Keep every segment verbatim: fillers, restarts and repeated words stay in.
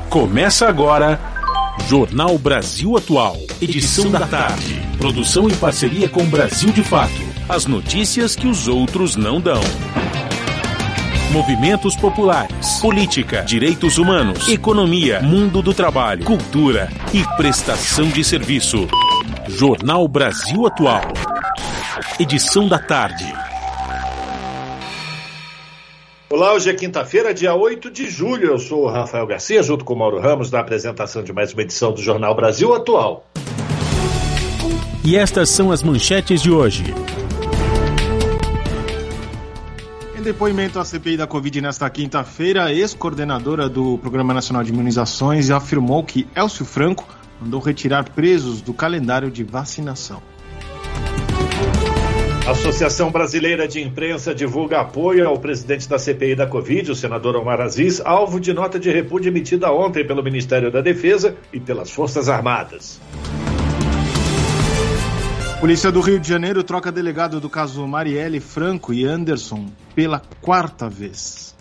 Começa agora Jornal Brasil Atual, edição da tarde. Produção em parceria com Brasil de Fato. As notícias que os outros não dão. Movimentos populares, política, direitos humanos, economia, mundo do trabalho, cultura e prestação de serviço. Jornal Brasil Atual, edição da tarde. Olá, hoje é quinta-feira, dia oito de julho. Eu sou o Rafael Garcia, junto com o Mauro Ramos, na apresentação de mais uma edição do Jornal Brasil Atual. E estas são as manchetes de hoje. Em depoimento à C P I da Covid nesta quinta-feira, a ex-coordenadora do Programa Nacional de Imunizações afirmou que Elcio Franco mandou retirar presos do calendário de vacinação. A Associação Brasileira de Imprensa divulga apoio ao presidente da C P I da Covid, o senador Omar Aziz, alvo de nota de repúdio emitida ontem pelo Ministério da Defesa e pelas Forças Armadas. Polícia do Rio de Janeiro troca delegado do caso Marielle Franco e Anderson pela quarta vez.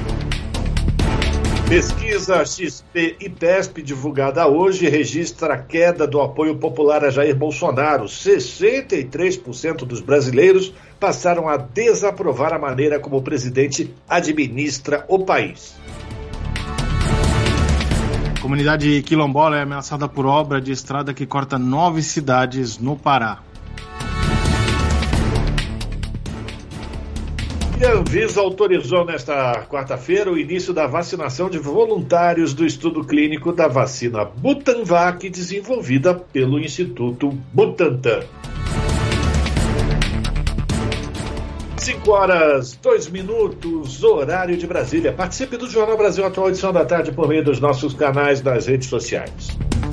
Pesquisa X P e P E S P divulgada hoje registra a queda do apoio popular a Jair Bolsonaro. sessenta e três por cento dos brasileiros passaram a desaprovar a maneira como o presidente administra o país. A comunidade quilombola é ameaçada por obra de estrada que corta nove cidades no Pará. E a Anvisa autorizou nesta quarta-feira o início da vacinação de voluntários do estudo clínico da vacina Butanvac, desenvolvida pelo Instituto Butantan. cinco horas, dois minutos, horário de Brasília. Participe do Jornal Brasil Atual, edição da tarde, por meio dos nossos canais nas redes sociais.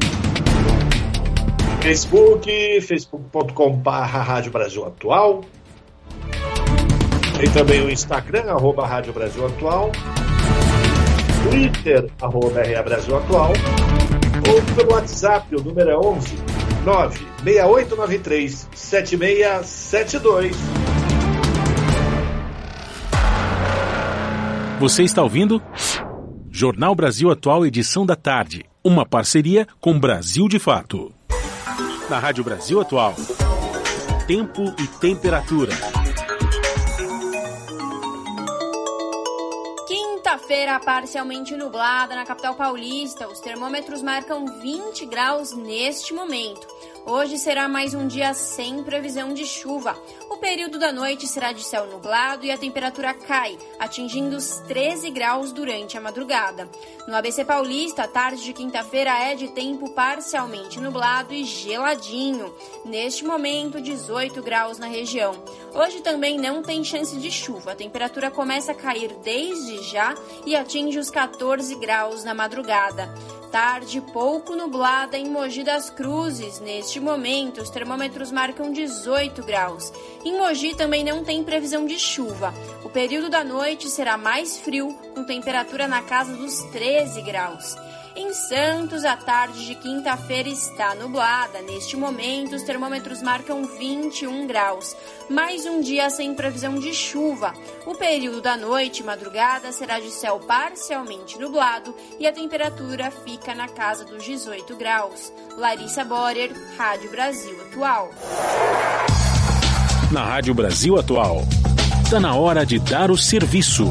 Facebook, facebook ponto com barra Rádio Brasil Atual. Tem também o Instagram, arroba Rádio Brasil Atual, Twitter, arroba R A Brasil Atual, ou pelo WhatsApp, o número é onze nove seis oito nove três sete seis sete dois. Você está ouvindo? Jornal Brasil Atual, edição da tarde. Uma parceria com Brasil de Fato. Na Rádio Brasil Atual, tempo e temperatura. Quinta-feira parcialmente nublada na capital paulista. Os termômetros marcam vinte graus neste momento. Hoje será mais um dia sem previsão de chuva. O período da noite será de céu nublado e a temperatura cai, atingindo os treze graus durante a madrugada. No A B C Paulista, a tarde de quinta-feira é de tempo parcialmente nublado e geladinho. Neste momento, dezoito graus na região. Hoje também não tem chance de chuva. A temperatura começa a cair desde já e atinge os quatorze graus na madrugada. Tarde pouco nublada em Mogi das Cruzes. Neste momento, os termômetros marcam dezoito graus. Em Mogi também não tem previsão de chuva. O período da noite será mais frio, com temperatura na casa dos treze graus. Em Santos, a tarde de quinta-feira está nublada. Neste momento, os termômetros marcam vinte e um graus. Mais um dia sem previsão de chuva. O período da noite e madrugada será de céu parcialmente nublado e a temperatura fica na casa dos dezoito graus. Larissa Borer, Rádio Brasil Atual. Na Rádio Brasil Atual, está na hora de dar o serviço.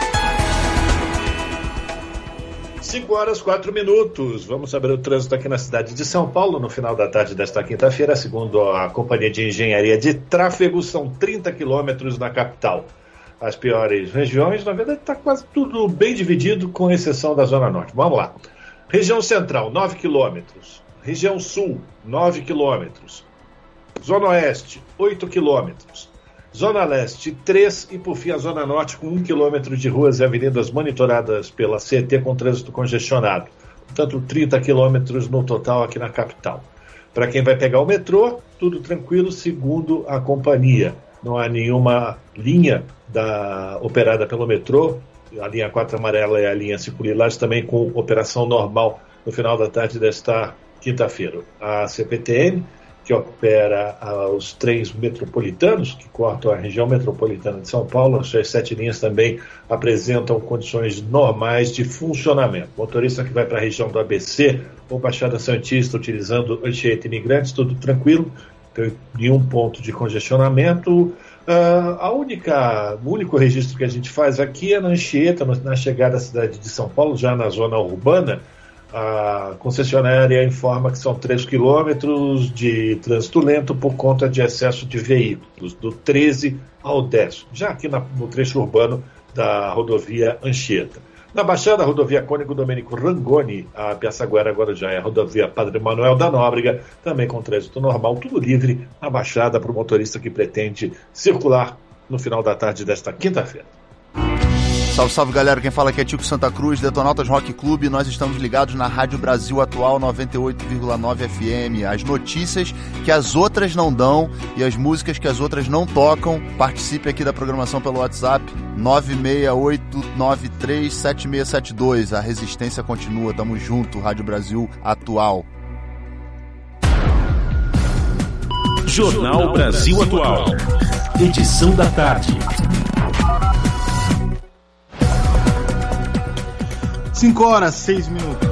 cinco horas, quatro minutos. Vamos saber o trânsito aqui na cidade de São Paulo no final da tarde desta quinta-feira. Segundo a Companhia de Engenharia de Tráfego, são trinta quilômetros na capital. As piores regiões, na verdade, está quase tudo bem dividido, com exceção da Zona Norte. Vamos lá. Região Central, nove quilômetros. Região Sul, nove quilômetros. Zona Oeste, oito quilômetros. Zona Leste, três, e por fim a Zona Norte com um quilômetro de ruas e avenidas monitoradas pela C E T com trânsito congestionado. Portanto, trinta quilômetros no total aqui na capital. Para quem vai pegar o metrô, tudo tranquilo, segundo a companhia. Não há nenhuma linha da, operada pelo metrô. A linha quatro amarela e a linha cinco lilás também com operação normal no final da tarde desta quinta-feira. A C P T M, que opera uh, os trens metropolitanos, que cortam a região metropolitana de São Paulo. As suas sete linhas também apresentam condições normais de funcionamento. Motorista que vai para a região do A B C ou Baixada Santista, utilizando Anchieta Imigrantes, tudo tranquilo, tem nenhum ponto de congestionamento. Uh, a única, o único registro que a gente faz aqui é na Anchieta, na chegada à cidade de São Paulo, já na zona urbana. A concessionária informa que são três quilômetros de trânsito lento por conta de excesso de veículos, do treze ao dez, já aqui na, no trecho urbano da rodovia Anchieta. Na Baixada, a rodovia Cônigo Domênico Rangoni, a Piaçaguera agora já é a rodovia Padre Manuel da Nóbrega, também com trânsito normal, tudo livre na Baixada para o motorista que pretende circular no final da tarde desta quinta-feira. Salve, salve, galera, quem fala aqui é Tico Santa Cruz, Detonautas Rock Clube. Nós estamos ligados na Rádio Brasil Atual noventa e oito vírgula nove F M. As notícias que as outras não dão e as músicas que as outras não tocam. Participe aqui da programação pelo WhatsApp nove seis oito nove três sete seis sete dois. A resistência continua, tamo junto, Rádio Brasil Atual. Jornal Brasil Atual, edição da tarde. cinco horas, seis minutos.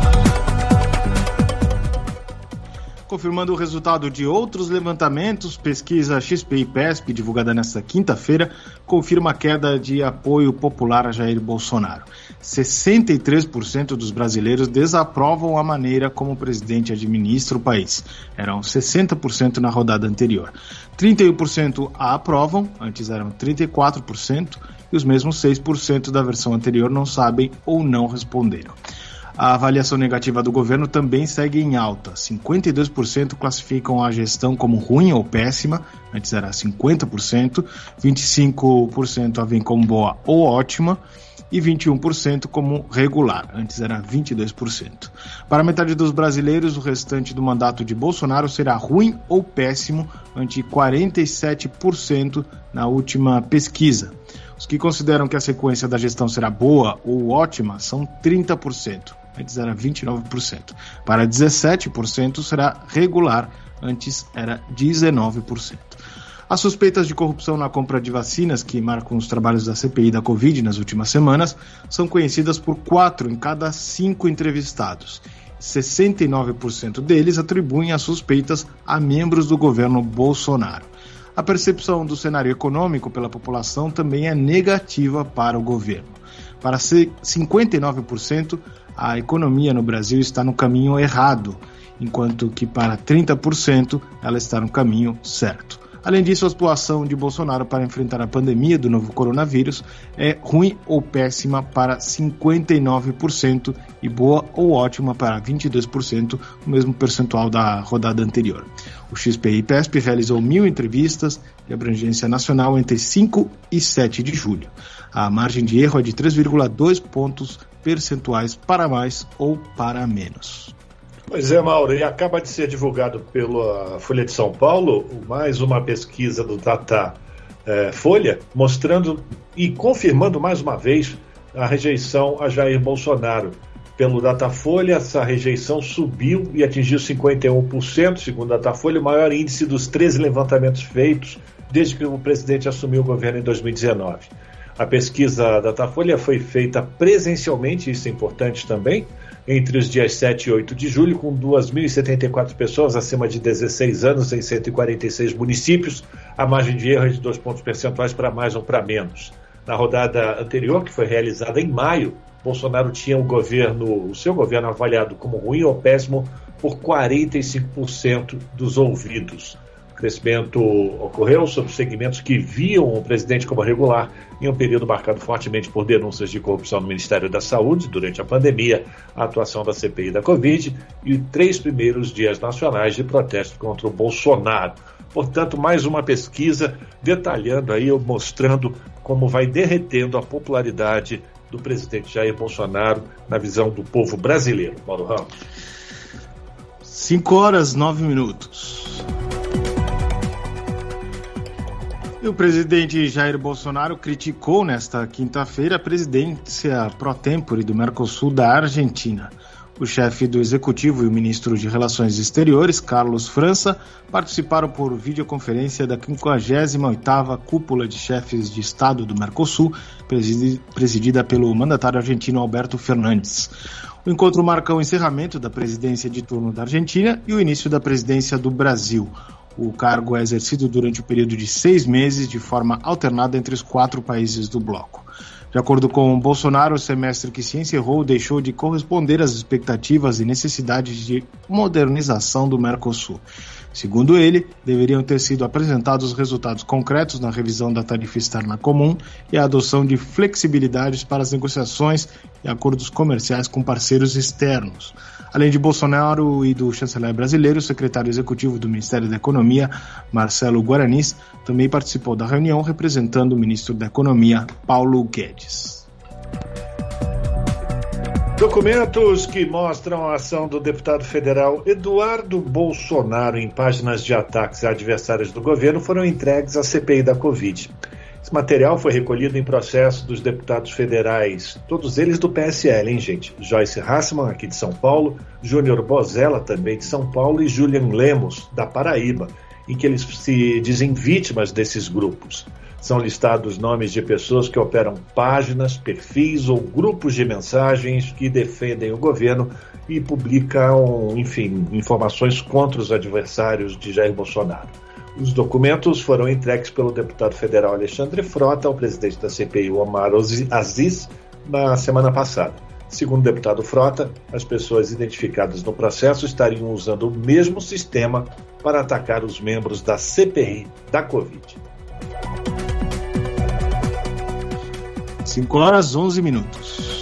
Confirmando o resultado de outros levantamentos, pesquisa X P I P E S P, divulgada nesta quinta-feira, confirma a queda de apoio popular a Jair Bolsonaro. sessenta e três por cento dos brasileiros desaprovam a maneira como o presidente administra o país. Eram sessenta por cento na rodada anterior. trinta e um por cento a aprovam, antes eram trinta e quatro por cento, e os mesmos seis por cento da versão anterior não sabem ou não responderam. A avaliação negativa do governo também segue em alta. cinquenta e dois por cento classificam a gestão como ruim ou péssima, antes era cinquenta por cento, vinte e cinco por cento a veem como boa ou ótima, e vinte e um por cento como regular, antes era vinte e dois por cento. Para metade dos brasileiros, o restante do mandato de Bolsonaro será ruim ou péssimo, ante quarenta e sete por cento na última pesquisa. Os que consideram que a sequência da gestão será boa ou ótima são trinta por cento, antes era vinte e nove por cento. Para dezessete por cento será regular, antes era dezenove por cento. As suspeitas de corrupção na compra de vacinas que marcam os trabalhos da C P I da Covid nas últimas semanas são conhecidas por quatro em cada cinco entrevistados. sessenta e nove por cento deles atribuem as suspeitas a membros do governo Bolsonaro. A percepção do cenário econômico pela população também é negativa para o governo. Para cinquenta e nove por cento, a economia no Brasil está no caminho errado, enquanto que para trinta por cento ela está no caminho certo. Além disso, a atuação de Bolsonaro para enfrentar a pandemia do novo coronavírus é ruim ou péssima para cinquenta e nove por cento e boa ou ótima para vinte e dois por cento, o mesmo percentual da rodada anterior. O X P I P E S P realizou mil entrevistas de abrangência nacional entre cinco e sete de julho. A margem de erro é de três vírgula dois pontos percentuais para mais ou para menos. Pois é, Mauro, e acaba de ser divulgado pela Folha de São Paulo mais uma pesquisa do Data é, Folha, mostrando e confirmando mais uma vez a rejeição a Jair Bolsonaro. Pelo Datafolha, essa rejeição subiu e atingiu cinquenta e um por cento, segundo o Datafolha, o maior índice dos treze levantamentos feitos desde que o presidente assumiu o governo em dois mil e dezenove. A pesquisa Datafolha foi feita presencialmente, isso é importante também, entre os dias sete e oito de julho, com duas mil e setenta e quatro pessoas acima de dezesseis anos em cento e quarenta e seis municípios. A margem de erro é de dois pontos percentuais para mais ou para menos. Na rodada anterior, que foi realizada em maio, Bolsonaro tinha o governo, o seu governo avaliado como ruim ou péssimo por quarenta e cinco por cento dos ouvidos. O crescimento ocorreu sobre segmentos que viam o presidente como regular em um período marcado fortemente por denúncias de corrupção no Ministério da Saúde durante a pandemia, a atuação da C P I da Covid e três primeiros dias nacionais de protesto contra o Bolsonaro. Portanto, mais uma pesquisa detalhando aí, mostrando como vai derretendo a popularidade do presidente Jair Bolsonaro na visão do povo brasileiro. Mauro Ramos. cinco horas, nove minutos. E o presidente Jair Bolsonaro criticou nesta quinta-feira a presidência pró-tempore do Mercosul da Argentina. O chefe do Executivo e o ministro de Relações Exteriores, Carlos França, participaram por videoconferência da quinquagésima oitava Cúpula de Chefes de Estado do Mercosul, presidida pelo mandatário argentino Alberto Fernandes. O encontro marca o encerramento da presidência de turno da Argentina e o início da presidência do Brasil. O cargo é exercido durante o período de seis meses, de forma alternada entre os quatro países do bloco. De acordo com Bolsonaro, o semestre que se encerrou deixou de corresponder às expectativas e necessidades de modernização do Mercosul. Segundo ele, deveriam ter sido apresentados resultados concretos na revisão da tarifa externa comum e a adoção de flexibilidades para as negociações e acordos comerciais com parceiros externos. Além de Bolsonaro e do chanceler brasileiro, o secretário executivo do Ministério da Economia, Marcelo Guaranis, também participou da reunião representando o ministro da Economia, Paulo Guedes. Documentos que mostram a ação do deputado federal Eduardo Bolsonaro em páginas de ataques a adversários do governo foram entregues à C P I da Covid. Esse material foi recolhido em processo dos deputados federais, todos eles do P S L, hein, gente? Joyce Hasselmann, aqui de São Paulo, Júnior Bozella, também de São Paulo, e Julian Lemos, da Paraíba, em que eles se dizem vítimas desses grupos. São listados nomes de pessoas que operam páginas, perfis ou grupos de mensagens que defendem o governo e publicam, enfim, informações contra os adversários de Jair Bolsonaro. Os documentos foram entregues pelo deputado federal Alexandre Frota ao presidente da C P I, Omar Aziz, na semana passada. Segundo o deputado Frota, as pessoas identificadas no processo estariam usando o mesmo sistema para atacar os membros da C P I da Covid. cinco horas, onze minutos.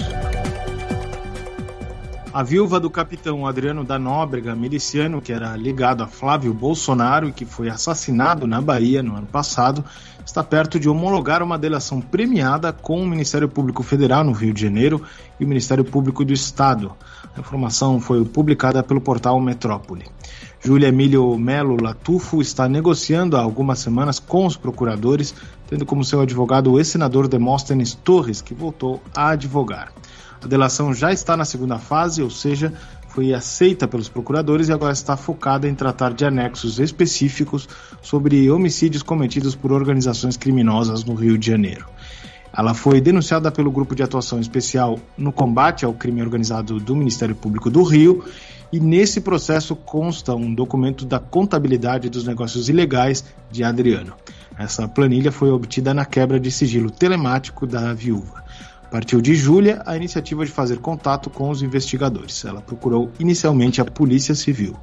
A viúva do capitão Adriano da Nóbrega, miliciano que era ligado a Flávio Bolsonaro e que foi assassinado na Bahia no ano passado, está perto de homologar uma delação premiada com o Ministério Público Federal no Rio de Janeiro e o Ministério Público do Estado. A informação foi publicada pelo portal Metrópole. Júlia Emílio Melo Latufo está negociando há algumas semanas com os procuradores, tendo como seu advogado o ex-senador Demóstenes Torres, que voltou a advogar. A delação já está na segunda fase, ou seja, foi aceita pelos procuradores e agora está focada em tratar de anexos específicos sobre homicídios cometidos por organizações criminosas no Rio de Janeiro. Ela foi denunciada pelo Grupo de Atuação Especial no Combate ao Crime Organizado do Ministério Público do Rio e nesse processo consta um documento da contabilidade dos negócios ilegais de Adriano. Essa planilha foi obtida na quebra de sigilo telemático da viúva. Partiu de Júlia a iniciativa de fazer contato com os investigadores. Ela procurou inicialmente a Polícia Civil.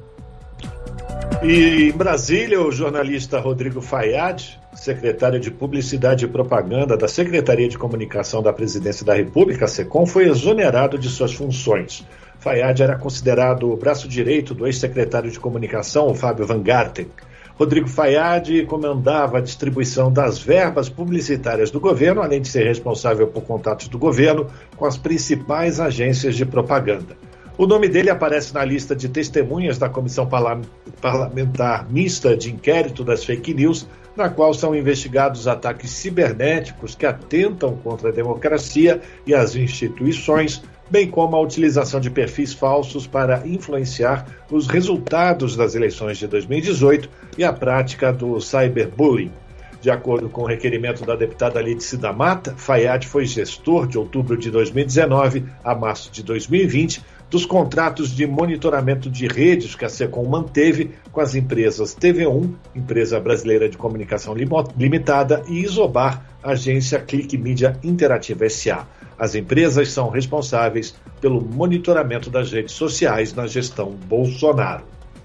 E em Brasília, o jornalista Rodrigo Fayad, secretário de Publicidade e Propaganda da Secretaria de Comunicação da Presidência da República, SECOM, foi exonerado de suas funções. Fayad era considerado o braço direito do ex-secretário de Comunicação, Fábio Van Garten. Rodrigo Fayad comandava a distribuição das verbas publicitárias do governo, além de ser responsável por contatos do governo com as principais agências de propaganda. O nome dele aparece na lista de testemunhas da Comissão Parlamentar Mista de Inquérito das Fake News, na qual são investigados ataques cibernéticos que atentam contra a democracia e as instituições, bem como a utilização de perfis falsos para influenciar os resultados das eleições de dois mil e dezoito e a prática do cyberbullying. De acordo com o requerimento da deputada Lídice da Mata, Fayad foi gestor de outubro de dois mil e dezenove a março de dois mil e vinte dos contratos de monitoramento de redes que a SECOM manteve com as empresas T V um, Empresa Brasileira de Comunicação Limitada, e Isobar, Agência Clique Mídia Interativa S A. As empresas são responsáveis pelo monitoramento das redes sociais na gestão Bolsonaro.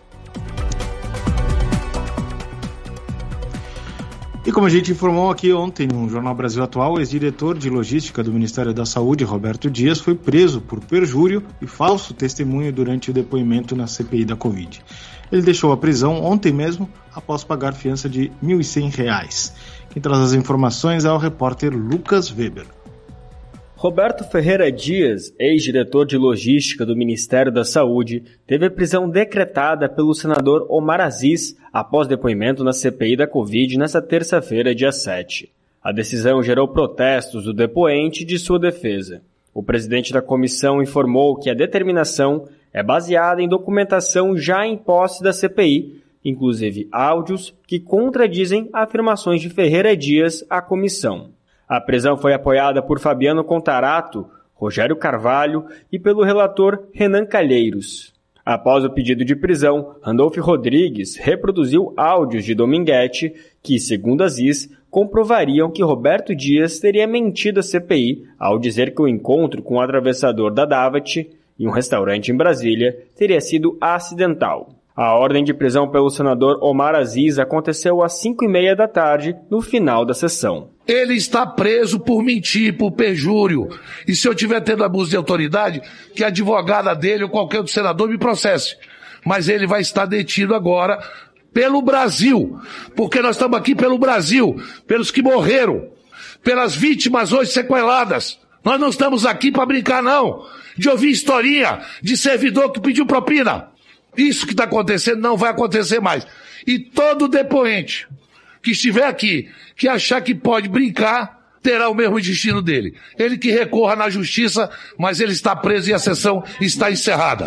E como a gente informou aqui ontem no Jornal Brasil Atual, o ex-diretor de logística do Ministério da Saúde, Roberto Dias, foi preso por perjúrio e falso testemunho durante o depoimento na C P I da Covid. Ele deixou a prisão ontem mesmo, após pagar fiança de mil e cem reais. Quem traz as informações é o repórter Lucas Weber. Roberto Ferreira Dias, ex-diretor de logística do Ministério da Saúde, teve a prisão decretada pelo senador Omar Aziz após depoimento na C P I da Covid nesta terça-feira, dia sete. A decisão gerou protestos do depoente e de sua defesa. O presidente da comissão informou que a determinação é baseada em documentação já em posse da C P I, inclusive áudios que contradizem afirmações de Ferreira Dias à comissão. A prisão foi apoiada por Fabiano Contarato, Rogério Carvalho e pelo relator Renan Calheiros. Após o pedido de prisão, Randolfo Rodrigues reproduziu áudios de Dominguete que, segundo Aziz, comprovariam que Roberto Dias teria mentido à C P I ao dizer que o encontro com o atravessador da Davat, em um restaurante em Brasília, teria sido acidental. A ordem de prisão pelo senador Omar Aziz aconteceu às cinco e meia da tarde, no final da sessão. Ele está preso por mentir, por perjúrio. E se eu tiver tendo abuso de autoridade, que a advogada dele ou qualquer outro senador me processe. Mas ele vai estar detido agora pelo Brasil. Porque nós estamos aqui pelo Brasil, pelos que morreram, pelas vítimas hoje sequeladas. Nós não estamos aqui para brincar, não. De ouvir historinha de servidor que pediu propina. Isso que está acontecendo não vai acontecer mais. E todo depoente que estiver aqui, que achar que pode brincar, terá o mesmo destino dele. Ele que recorra na justiça, mas ele está preso e a sessão está encerrada.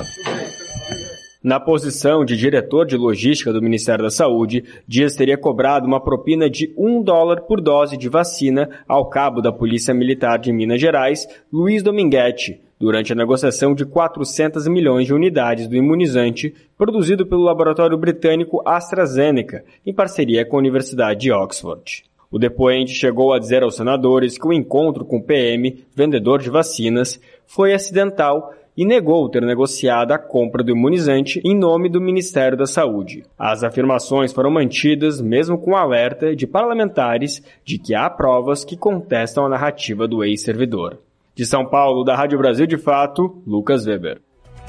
Na posição de diretor de logística do Ministério da Saúde, Dias teria cobrado uma propina de um dólar por dose de vacina ao cabo da Polícia Militar de Minas Gerais, Luiz Dominguete, durante a negociação de quatrocentos milhões de unidades do imunizante produzido pelo laboratório britânico AstraZeneca, em parceria com a Universidade de Oxford. O depoente chegou a dizer aos senadores que o encontro com o P M, vendedor de vacinas, foi acidental e negou ter negociado a compra do imunizante em nome do Ministério da Saúde. As afirmações foram mantidas mesmo com o alerta de parlamentares de que há provas que contestam a narrativa do ex-servidor. De São Paulo, da Rádio Brasil de Fato, Lucas Weber.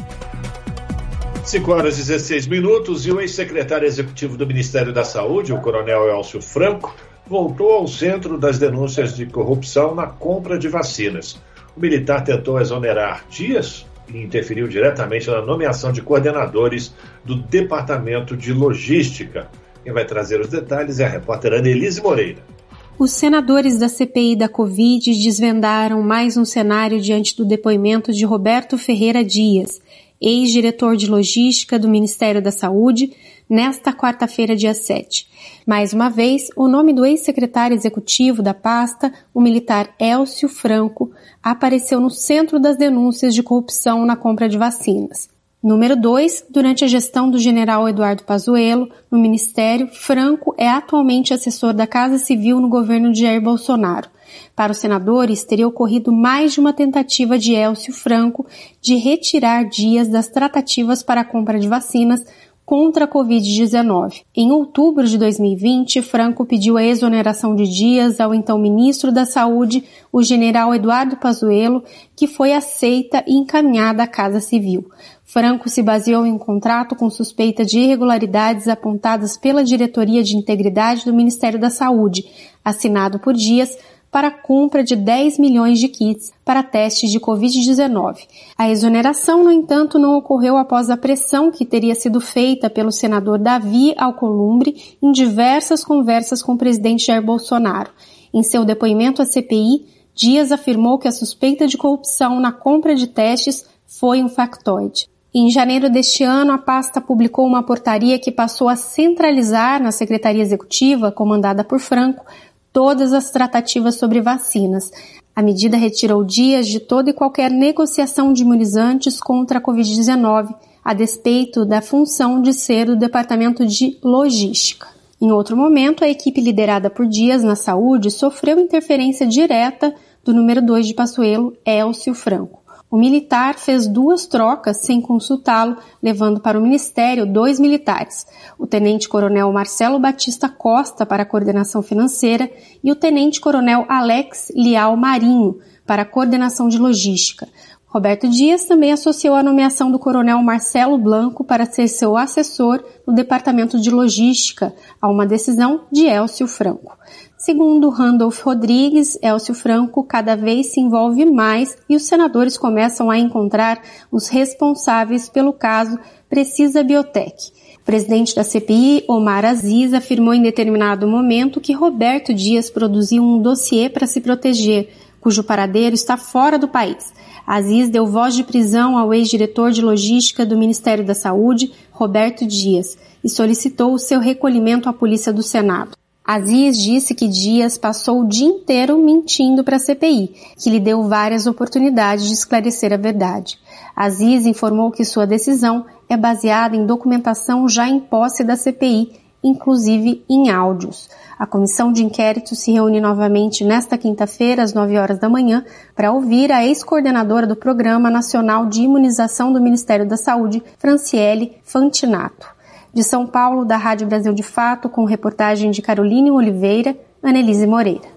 cinco horas e dezesseis minutos e o ex-secretário executivo do Ministério da Saúde, o coronel Elcio Franco, voltou ao centro das denúncias de corrupção na compra de vacinas. O militar tentou exonerar Dias e interferiu diretamente na nomeação de coordenadores do Departamento de Logística. Quem vai trazer os detalhes é a repórter Annelise Moreira. Os senadores da C P I da Covid desvendaram mais um cenário diante do depoimento de Roberto Ferreira Dias, ex-diretor de logística do Ministério da Saúde, nesta quarta-feira, dia sete. Mais uma vez, o nome do ex-secretário executivo da pasta, o militar Elcio Franco, apareceu no centro das denúncias de corrupção na compra de vacinas. Número dois, durante a gestão do general Eduardo Pazuello, no Ministério, Franco é atualmente assessor da Casa Civil no governo de Jair Bolsonaro. Para os senadores, teria ocorrido mais de uma tentativa de Elcio Franco de retirar Dias das tratativas para a compra de vacinas contra a covid dezenove. Em outubro de dois mil e vinte, Franco pediu a exoneração de Dias ao então ministro da Saúde, o general Eduardo Pazuello, que foi aceita e encaminhada à Casa Civil. Franco se baseou em um contrato com suspeita de irregularidades apontadas pela Diretoria de Integridade do Ministério da Saúde, assinado por Dias, para a compra de dez milhões de kits para testes de covid dezenove. A exoneração, no entanto, não ocorreu após a pressão que teria sido feita pelo senador Davi Alcolumbre em diversas conversas com o presidente Jair Bolsonaro. Em seu depoimento à C P I, Dias afirmou que a suspeita de corrupção na compra de testes foi um factoide. Em janeiro deste ano, a pasta publicou uma portaria que passou a centralizar na Secretaria Executiva, comandada por Franco, todas as tratativas sobre vacinas. A medida retirou Dias de toda e qualquer negociação de imunizantes contra a covid dezenove, a despeito da função de ser do Departamento de Logística. Em outro momento, a equipe liderada por Dias na saúde sofreu interferência direta do número dois de Pazuello, Elcio Franco. O militar fez duas trocas sem consultá-lo, levando para o Ministério dois militares, o tenente-coronel Marcelo Batista Costa para a coordenação financeira e o tenente-coronel Alex Lial Marinho para a coordenação de logística. Roberto Dias também associou a nomeação do coronel Marcelo Blanco para ser seu assessor no Departamento de Logística, a uma decisão de Elcio Franco. Segundo Randolph Rodrigues, Elcio Franco cada vez se envolve mais e os senadores começam a encontrar os responsáveis pelo caso Precisa Biotech. O presidente da C P I, Omar Aziz, afirmou em determinado momento que Roberto Dias produziu um dossiê para se proteger, cujo paradeiro está fora do país. Aziz deu voz de prisão ao ex-diretor de logística do Ministério da Saúde, Roberto Dias, e solicitou o seu recolhimento à Polícia do Senado. Aziz disse que Dias passou o dia inteiro mentindo para a C P I, que lhe deu várias oportunidades de esclarecer a verdade. Aziz informou que sua decisão é baseada em documentação já em posse da C P I, inclusive em áudios. A comissão de inquérito se reúne novamente nesta quinta-feira, às nove horas da manhã, para ouvir a ex-coordenadora do Programa Nacional de Imunização do Ministério da Saúde, Franciele Fantinato. De São Paulo, da Rádio Brasil de Fato, com reportagem de Caroline Oliveira, Annelise Moreira.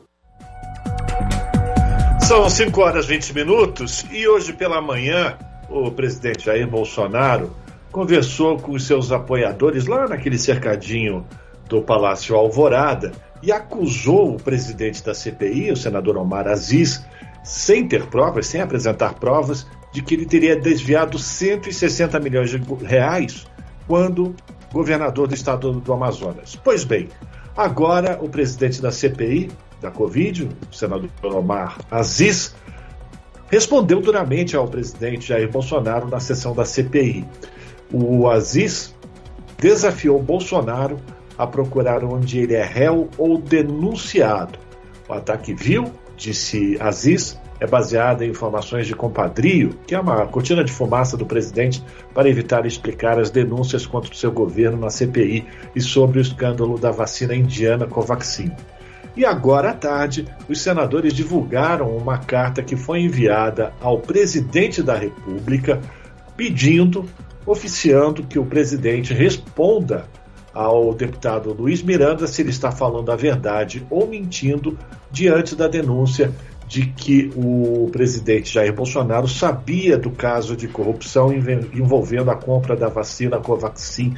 São cinco horas e vinte minutos e hoje pela manhã o presidente Jair Bolsonaro conversou com os seus apoiadores lá naquele cercadinho do Palácio Alvorada e acusou o presidente da C P I, o senador Omar Aziz, sem ter provas, sem apresentar provas, de que ele teria desviado cento e sessenta milhões de reais quando governador do estado do Amazonas. Pois bem, agora o presidente da C P I, da Covid, o senador Omar Aziz, respondeu duramente ao presidente Jair Bolsonaro na sessão da C P I. O Aziz desafiou Bolsonaro a procurar onde ele é réu ou denunciado. O ataque vil, disse Aziz, é baseado em informações de compadrio, que é uma cortina de fumaça do presidente para evitar explicar as denúncias contra o seu governo na C P I e sobre o escândalo da vacina indiana Covaxin. E agora à tarde, os senadores divulgaram uma carta que foi enviada ao presidente da República pedindo, oficiando que o presidente responda ao deputado Luiz Miranda se ele está falando a verdade ou mentindo diante da denúncia de que o presidente Jair Bolsonaro sabia do caso de corrupção envolvendo a compra da vacina Covaxin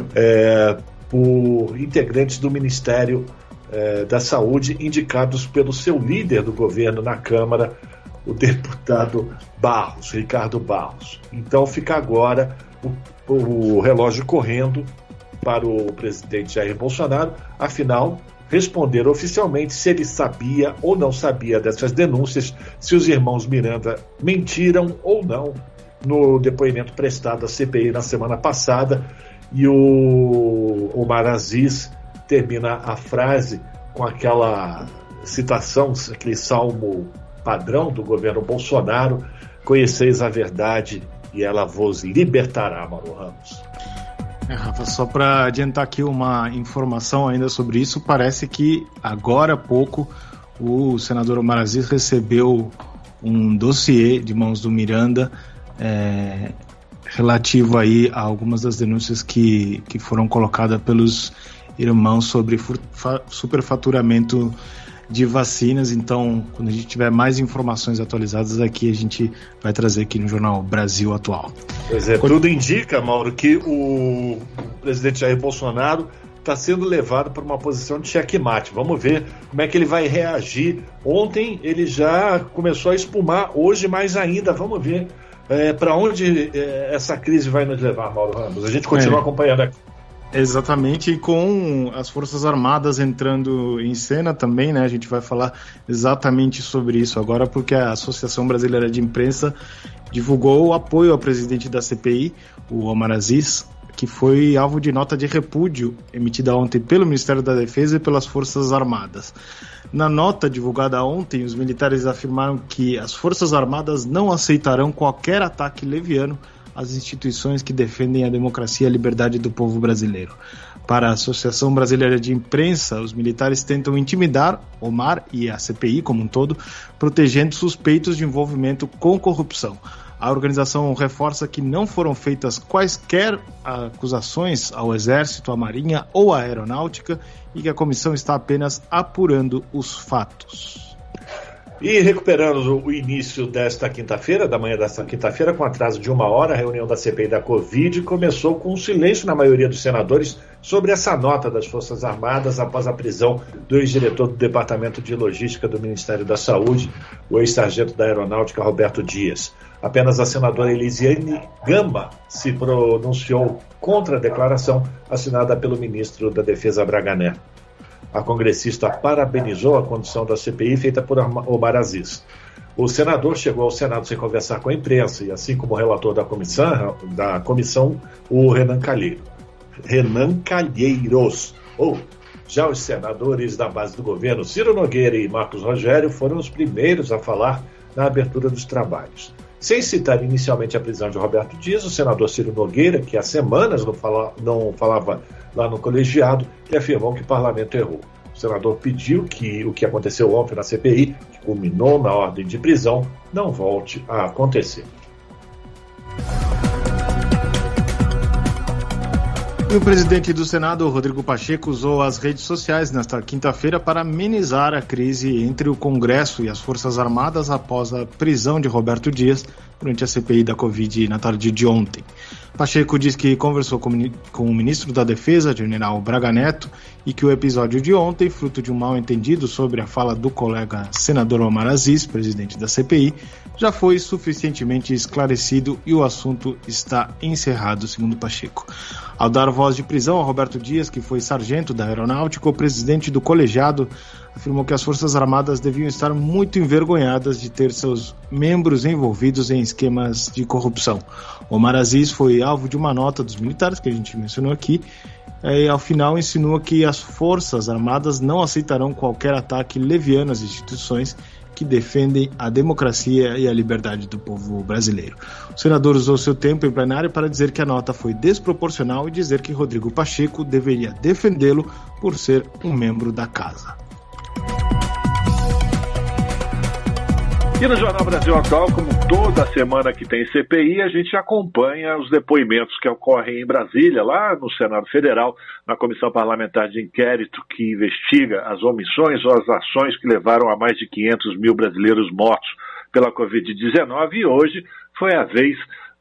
é, por integrantes do Ministério é, da Saúde, indicados pelo seu líder do governo na Câmara, o deputado Barros, Ricardo Barros. Então fica agora o, o relógio correndo para o presidente Jair Bolsonaro, afinal, responder oficialmente se ele sabia ou não sabia dessas denúncias, se os irmãos Miranda mentiram ou não no depoimento prestado à C P I na semana passada. E o Omar Aziz termina a frase com aquela citação, aquele salmo padrão do governo Bolsonaro: conheceis a verdade e ela vos libertará, Mauro Ramos. É, Rafa, só para adiantar aqui uma informação ainda sobre isso, parece que agora há pouco o senador Omar Aziz recebeu um dossiê de mãos do Miranda é, relativo aí a algumas das denúncias que, que foram colocadas pelos irmãos sobre superfaturamento de vacinas. Então, quando a gente tiver mais informações atualizadas aqui, a gente vai trazer aqui no Jornal Brasil Atual. Pois é, tudo indica, Mauro, que o presidente Jair Bolsonaro está sendo levado para uma posição de checkmate. Vamos ver como é que ele vai reagir. Ontem ele já começou a espumar, hoje mais ainda. Vamos ver é, para onde é, essa crise vai nos levar, Mauro Ramos. A gente continua é. acompanhando aqui. Exatamente, com as Forças Armadas entrando em cena também, né? A gente vai falar exatamente sobre isso agora, porque a Associação Brasileira de Imprensa divulgou o apoio ao presidente da C P I, o Omar Aziz, que foi alvo de nota de repúdio emitida ontem pelo Ministério da Defesa e pelas Forças Armadas. Na nota divulgada ontem, os militares afirmaram que as Forças Armadas não aceitarão qualquer ataque leviano às instituições que defendem a democracia e a liberdade do povo brasileiro. Para a Associação Brasileira de Imprensa, os militares tentam intimidar Omar e a C P I como um todo, protegendo suspeitos de envolvimento com corrupção. A organização reforça que não foram feitas quaisquer acusações ao Exército, à Marinha ou à Aeronáutica e que a comissão está apenas apurando os fatos. E recuperando o início desta quinta-feira, da manhã desta quinta-feira, com atraso de uma hora, a reunião da C P I da Covid começou com um silêncio na maioria dos senadores sobre essa nota das Forças Armadas após a prisão do ex-diretor do Departamento de Logística do Ministério da Saúde, o ex-sargento da Aeronáutica, Roberto Dias. Apenas a senadora Elisiane Gama se pronunciou contra a declaração assinada pelo ministro da Defesa, Braga Neto. A congressista parabenizou a condução da C P I feita por Omar Aziz. O senador chegou ao Senado sem conversar com a imprensa, e assim como o relator da comissão, da comissão o Renan Calheiro. Renan Calheiros. Ou, já os senadores da base do governo, Ciro Nogueira e Marcos Rogério, foram os primeiros a falar na abertura dos trabalhos. Sem citar inicialmente a prisão de Roberto Dias, o senador Ciro Nogueira, que há semanas não, fala, não falava lá no colegiado, que afirmou que o parlamento errou. O senador pediu que o que aconteceu ontem na C P I, que culminou na ordem de prisão, não volte a acontecer. E o presidente do Senado, Rodrigo Pacheco, usou as redes sociais nesta quinta-feira para amenizar a crise entre o Congresso e as Forças Armadas após a prisão de Roberto Dias durante a C P I da Covid na tarde de ontem. Pacheco diz que conversou com o ministro da Defesa, general Braga Neto, e que o episódio de ontem, fruto de um mal-entendido sobre a fala do colega senador Omar Aziz, presidente da C P I, já foi suficientemente esclarecido e o assunto está encerrado, segundo Pacheco. Ao dar voz de prisão a Roberto Dias, que foi sargento da Aeronáutica, o presidente do colegiado afirmou que as Forças Armadas deviam estar muito envergonhadas de ter seus membros envolvidos em esquemas de corrupção. Omar Aziz foi alvo de uma nota dos militares, que a gente mencionou aqui, e ao final insinua que as Forças Armadas não aceitarão qualquer ataque leviano às instituições que defendem a democracia e a liberdade do povo brasileiro. O senador usou seu tempo em plenário para dizer que a nota foi desproporcional e dizer que Rodrigo Pacheco deveria defendê-lo por ser um membro da casa. E no Jornal Brasil Atual, como toda semana que tem C P I, a gente acompanha os depoimentos que ocorrem em Brasília, lá no Senado Federal, na Comissão Parlamentar de Inquérito que investiga as omissões ou as ações que levaram a mais de quinhentos mil brasileiros mortos pela covid dezenove. E hoje foi a vez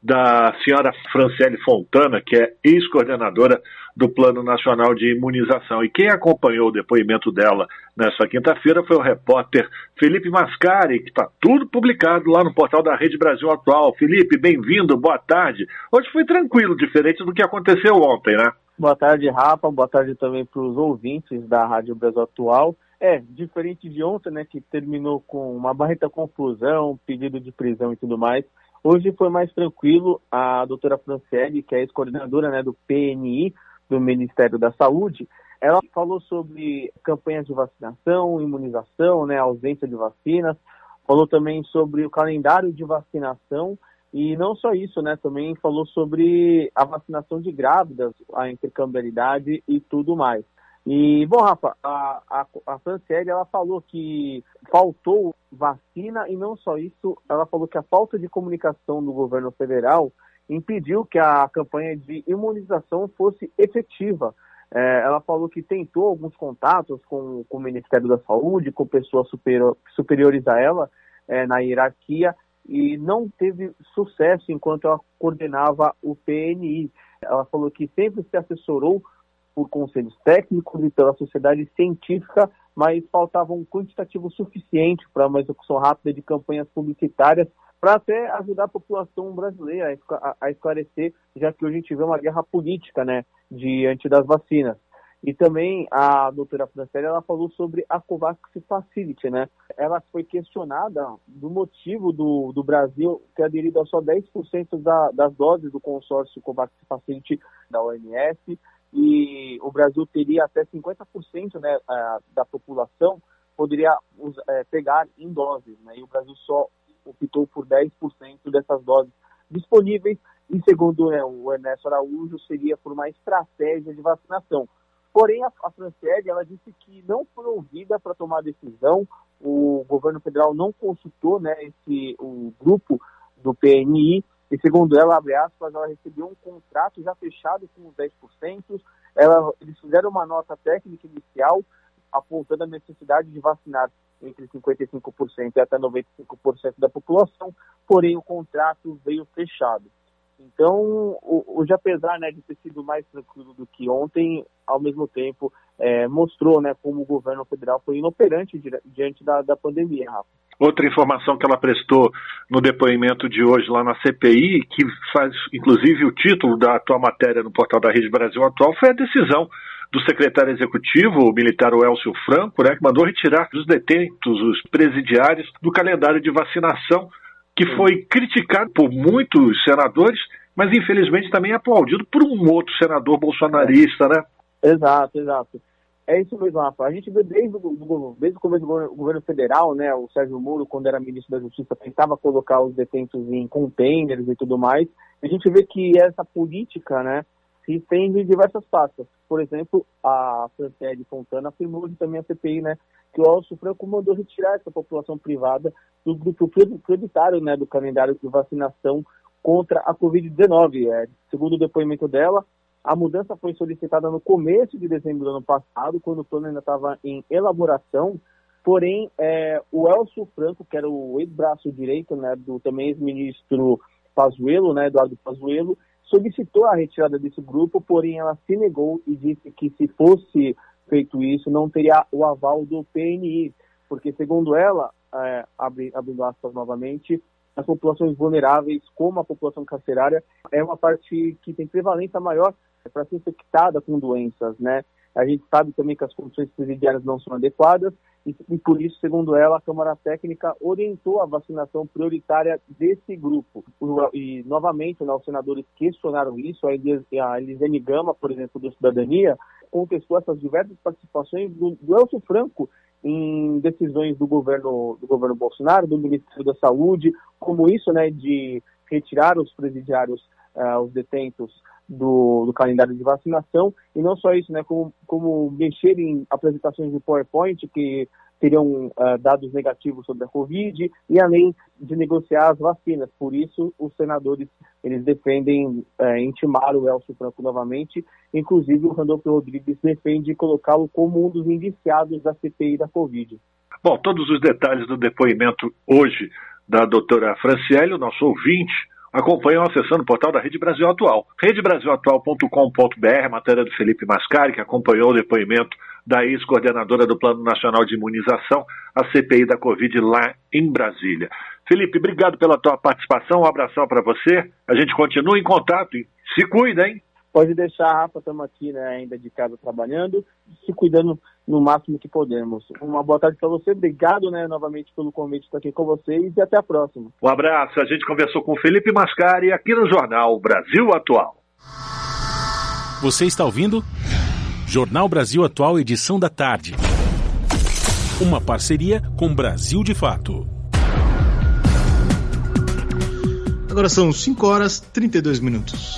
da senhora Franciele Fontana, que é ex-coordenadora do Plano Nacional de Imunização. E quem acompanhou o depoimento dela nessa quinta-feira foi o repórter Felipe Mascari, que está tudo publicado lá no portal da Rede Brasil Atual. Felipe, bem-vindo, boa tarde. Hoje foi tranquilo, diferente do que aconteceu ontem, né? Boa tarde, Rafa, boa tarde também para os ouvintes da Rádio Brasil Atual. É, diferente de ontem, né, que terminou com uma barreta confusão, pedido de prisão e tudo mais. Hoje foi mais tranquilo. A doutora Franciele, que é ex-coordenadora, né, do P N I, do Ministério da Saúde, ela falou sobre campanhas de vacinação, imunização, né, ausência de vacinas, falou também sobre o calendário de vacinação e não só isso, né, também falou sobre a vacinação de grávidas, a intercambiabilidade e tudo mais. E, bom, Rafa, a, a, a Franciele, ela falou que faltou vacina e não só isso, ela falou que a falta de comunicação do governo federal impediu que a campanha de imunização fosse efetiva. É, ela falou que tentou alguns contatos com, com o Ministério da Saúde, com pessoas superior, superiores a ela é, na hierarquia e não teve sucesso enquanto ela coordenava o P N I. Ela falou que sempre se assessorou por conselhos técnicos e pela sociedade científica, mas faltava um quantitativo suficiente para uma execução rápida de campanhas publicitárias para até ajudar a população brasileira a, a esclarecer, já que hoje a gente vê uma guerra política, né, diante das vacinas. E também a doutora Franciele, ela falou sobre a COVAX Facility, né? Ela foi questionada do motivo do, do Brasil ter aderido a só dez por cento da, das doses do consórcio COVAX Facility da O M S, e o Brasil teria até cinquenta por cento, né, da população poderia é, pegar em doses, né? E o Brasil só optou por dez por cento dessas doses disponíveis e, segundo né, o Ernesto Araújo, seria por uma estratégia de vacinação. Porém, a, a Franciele, ela disse que não foi ouvida para tomar a decisão, o governo federal não consultou, né, esse, o grupo do P N I, e segundo ela, abre aspas, ela recebeu um contrato já fechado com os dez por cento, ela, eles fizeram uma nota técnica inicial apontando a necessidade de vacinar entre cinquenta e cinco por cento e até noventa e cinco por cento da população, porém o contrato veio fechado. Então, hoje, apesar, né, de ter sido mais tranquilo do que ontem, ao mesmo tempo é, mostrou, né, como o governo federal foi inoperante di- diante da, da pandemia, Rafa. Outra informação que ela prestou no depoimento de hoje lá na C P I, que faz inclusive o título da tua matéria no portal da Rede Brasil Atual, foi a decisão do secretário executivo, o militar Elcio Franco, né, que mandou retirar os detentos, os presidiários, do calendário de vacinação, que foi criticado por muitos senadores, mas infelizmente também aplaudido por um outro senador bolsonarista, né? Exato, exato. É isso mesmo, Rafa. A gente vê desde o, desde o começo do governo, governo federal, né, o Sérgio Moro, quando era ministro da Justiça, tentava colocar os detentos em containers e tudo mais. A gente vê que essa política, né, se estende em diversas pastas. Por exemplo, a Franciele Fontana afirmou também a C P I, né, que o Elcio Franco mandou retirar essa população privada do grupo prioritário, né, do calendário de vacinação contra a covid dezenove. É, segundo o depoimento dela, a mudança foi solicitada no começo de dezembro do ano passado, quando o plano ainda estava em elaboração, porém, é, o Elcio Franco, que era o ex-braço direito, né, do também ex-ministro Pazuello, né, Eduardo Pazuello, solicitou a retirada desse grupo, porém ela se negou e disse que se fosse feito isso, não teria o aval do P N I, porque segundo ela, é, abre, abrindo aspas novamente, as populações vulneráveis, como a população carcerária, é uma parte que tem prevalência maior para ser infectada com doenças, né? A gente sabe também que as condições presidiárias não são adequadas e, e por isso, segundo ela, a Câmara Técnica orientou a vacinação prioritária desse grupo. E, novamente, né, os senadores questionaram isso. A Elisene Gama, por exemplo, do Cidadania, contestou essas diversas participações do, do Elcio Franco em decisões do governo, do governo Bolsonaro, do Ministério da Saúde, como isso, né, de retirar os presidiários, uh, os detentos do, do calendário de vacinação, e não só isso, né, como, como mexer em apresentações de PowerPoint que teriam uh, dados negativos sobre a Covid, e além de negociar as vacinas. Por isso, os senadores, eles defendem uh, intimar o Elcio Franco novamente, inclusive o Randolfo Rodrigues defende colocá-lo como um dos indiciados da C P I da Covid. Bom, todos os detalhes do depoimento hoje da doutora Franciele, o nosso ouvinte, acompanham acessando o portal da Rede Brasil Atual. rede brasil atual ponto com ponto b r, matéria do Felipe Mascari, que acompanhou o depoimento da ex-coordenadora do Plano Nacional de Imunização, a C P I da Covid, lá em Brasília. Felipe, obrigado pela tua participação, um abração para você. A gente continua em contato e se cuida, hein? Pode deixar, Rafa, estamos aqui, né, ainda de casa trabalhando, se cuidando no máximo que podemos. Uma boa tarde para você, obrigado, né, novamente pelo convite de estar aqui com vocês e até a próxima. Um abraço, a gente conversou com o Felipe Mascari aqui no Jornal Brasil Atual. Você está ouvindo? Jornal Brasil Atual, edição da tarde. Uma parceria com Brasil de Fato. Agora são cinco horas e trinta e dois minutos.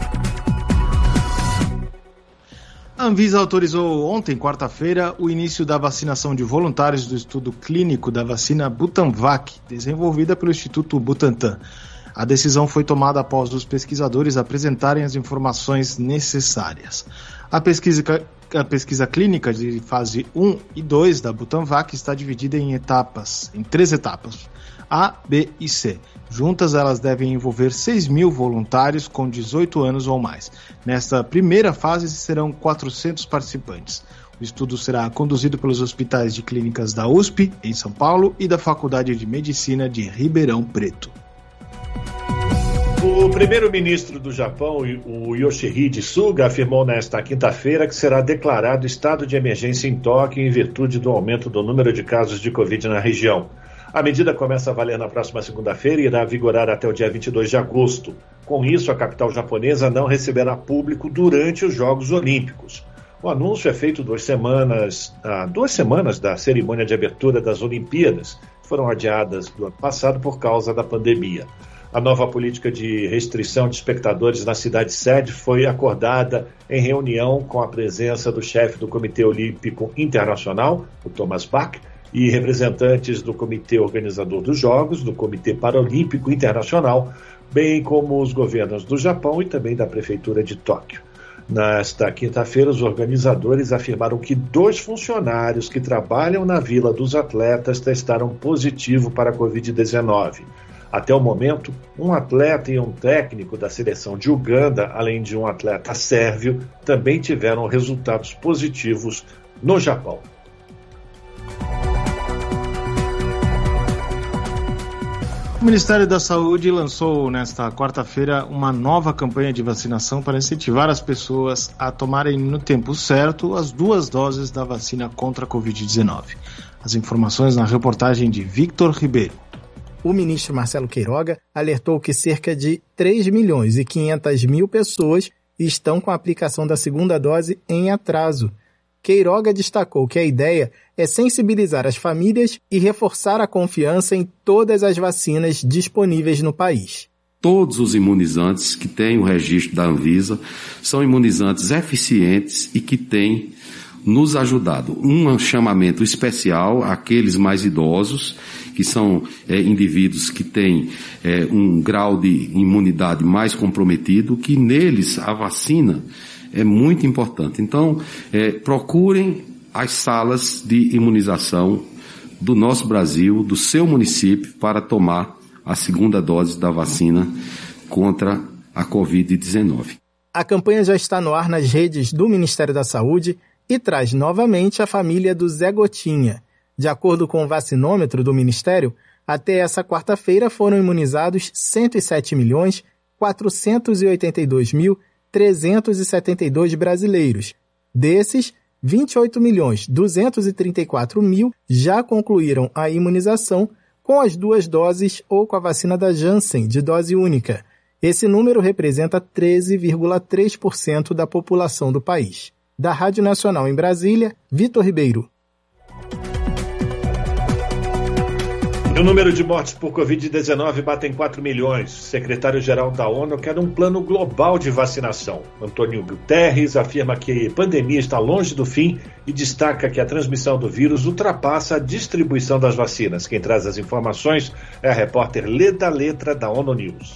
A Anvisa autorizou ontem, quarta-feira, o início da vacinação de voluntários do estudo clínico da vacina Butanvac, desenvolvida pelo Instituto Butantan. A decisão foi tomada após os pesquisadores apresentarem as informações necessárias. A pesquisa, a pesquisa clínica de fase um e dois da Butanvac está dividida em etapas, em três etapas, A, B e C. Juntas, elas devem envolver seis mil voluntários com dezoito anos ou mais. Nesta primeira fase, serão quatrocentos participantes. O estudo será conduzido pelos hospitais de clínicas da U S P, em São Paulo, e da Faculdade de Medicina de Ribeirão Preto. O primeiro-ministro do Japão, o Yoshihide Suga, afirmou nesta quinta-feira que será declarado estado de emergência em Tóquio em virtude do aumento do número de casos de Covid na região. A medida começa a valer na próxima segunda-feira e irá vigorar até o dia vinte e dois de agosto. Com isso, a capital japonesa não receberá público durante os Jogos Olímpicos. O anúncio é feito duas semanas, ah, duas semanas da cerimônia de abertura das Olimpíadas, que foram adiadas do ano passado por causa da pandemia. A nova política de restrição de espectadores na cidade-sede foi acordada em reunião com a presença do chefe do Comitê Olímpico Internacional, o Thomas Bach, e representantes do Comitê Organizador dos Jogos, do Comitê Paralímpico Internacional, bem como os governos do Japão e também da Prefeitura de Tóquio. Nesta quinta-feira, os organizadores afirmaram que dois funcionários que trabalham na Vila dos Atletas testaram positivo para a covid dezenove. Até o momento, um atleta e um técnico da seleção de Uganda, além de um atleta sérvio, também tiveram resultados positivos no Japão. O Ministério da Saúde lançou nesta quarta-feira uma nova campanha de vacinação para incentivar as pessoas a tomarem no tempo certo as duas doses da vacina contra a covid dezenove. As informações na reportagem de Victor Ribeiro. O ministro Marcelo Queiroga alertou que cerca de três milhões e quinhentas mil pessoas estão com a aplicação da segunda dose em atraso. Queiroga destacou que a ideia é sensibilizar as famílias e reforçar a confiança em todas as vacinas disponíveis no país. Todos os imunizantes que têm o registro da Anvisa são imunizantes eficientes e que têm nos ajudado. Um chamamento especial àqueles mais idosos, que são é, indivíduos que têm é, um grau de imunidade mais comprometido, que neles a vacina é muito importante. Então, é, procurem as salas de imunização do nosso Brasil, do seu município, para tomar a segunda dose da vacina contra a covid dezenove. A campanha já está no ar nas redes do Ministério da Saúde e traz novamente a família do Zé Gotinha. De acordo com o vacinômetro do Ministério, até essa quarta-feira foram imunizados cento e sete milhões, quatrocentos e oitenta e dois mil, trezentos e setenta e dois brasileiros. Desses, vinte e oito milhões, duzentos e trinta e quatro mil já concluíram a imunização com as duas doses ou com a vacina da Janssen, de dose única. Esse número representa treze vírgula três por cento da população do país. Da Rádio Nacional em Brasília, Vitor Ribeiro. O número de mortes por covid dezenove bate em quatro milhões. O secretário-geral da ONU quer um plano global de vacinação. Antônio Guterres afirma que a pandemia está longe do fim e destaca que a transmissão do vírus ultrapassa a distribuição das vacinas. Quem traz as informações é a repórter Leda Letra, da ONU News.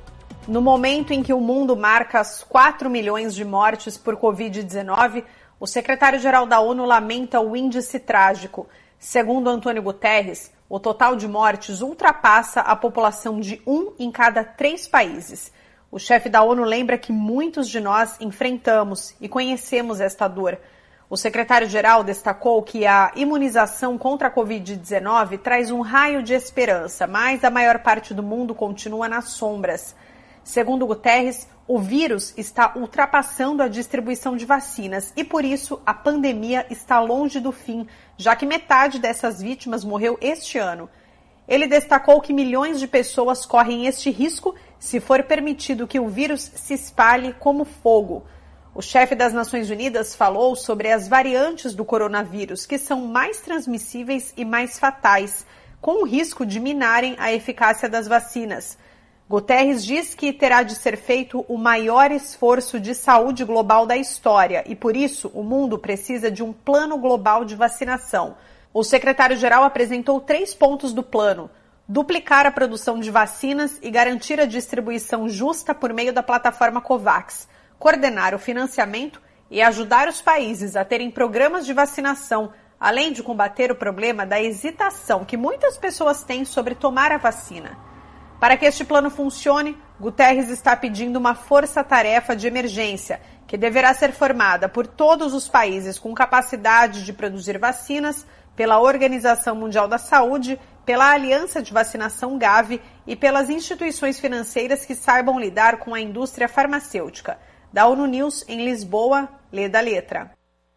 No momento em que o mundo marca as quatro milhões de mortes por covid dezenove, o secretário-geral da ONU lamenta o índice trágico. Segundo Antônio Guterres, o total de mortes ultrapassa a população de um em cada três países. O chefe da ONU lembra que muitos de nós enfrentamos e conhecemos esta dor. O secretário-geral destacou que a imunização contra a covid dezenove traz um raio de esperança, mas a maior parte do mundo continua nas sombras. Segundo Guterres, o vírus está ultrapassando a distribuição de vacinas e, por isso, a pandemia está longe do fim, já que metade dessas vítimas morreu este ano. Ele destacou que milhões de pessoas correm este risco se for permitido que o vírus se espalhe como fogo. O chefe das Nações Unidas falou sobre as variantes do coronavírus, que são mais transmissíveis e mais fatais, com o risco de minarem a eficácia das vacinas. Guterres diz que terá de ser feito o maior esforço de saúde global da história e, por isso, o mundo precisa de um plano global de vacinação. O secretário-geral apresentou três pontos do plano: duplicar a produção de vacinas e garantir a distribuição justa por meio da plataforma COVAX, coordenar o financiamento e ajudar os países a terem programas de vacinação, além de combater o problema da hesitação que muitas pessoas têm sobre tomar a vacina. Para que este plano funcione, Guterres está pedindo uma força-tarefa de emergência, que deverá ser formada por todos os países com capacidade de produzir vacinas, pela Organização Mundial da Saúde, pela Aliança de Vacinação Gavi e pelas instituições financeiras que saibam lidar com a indústria farmacêutica. Da ONU News, em Lisboa, Leda Letra.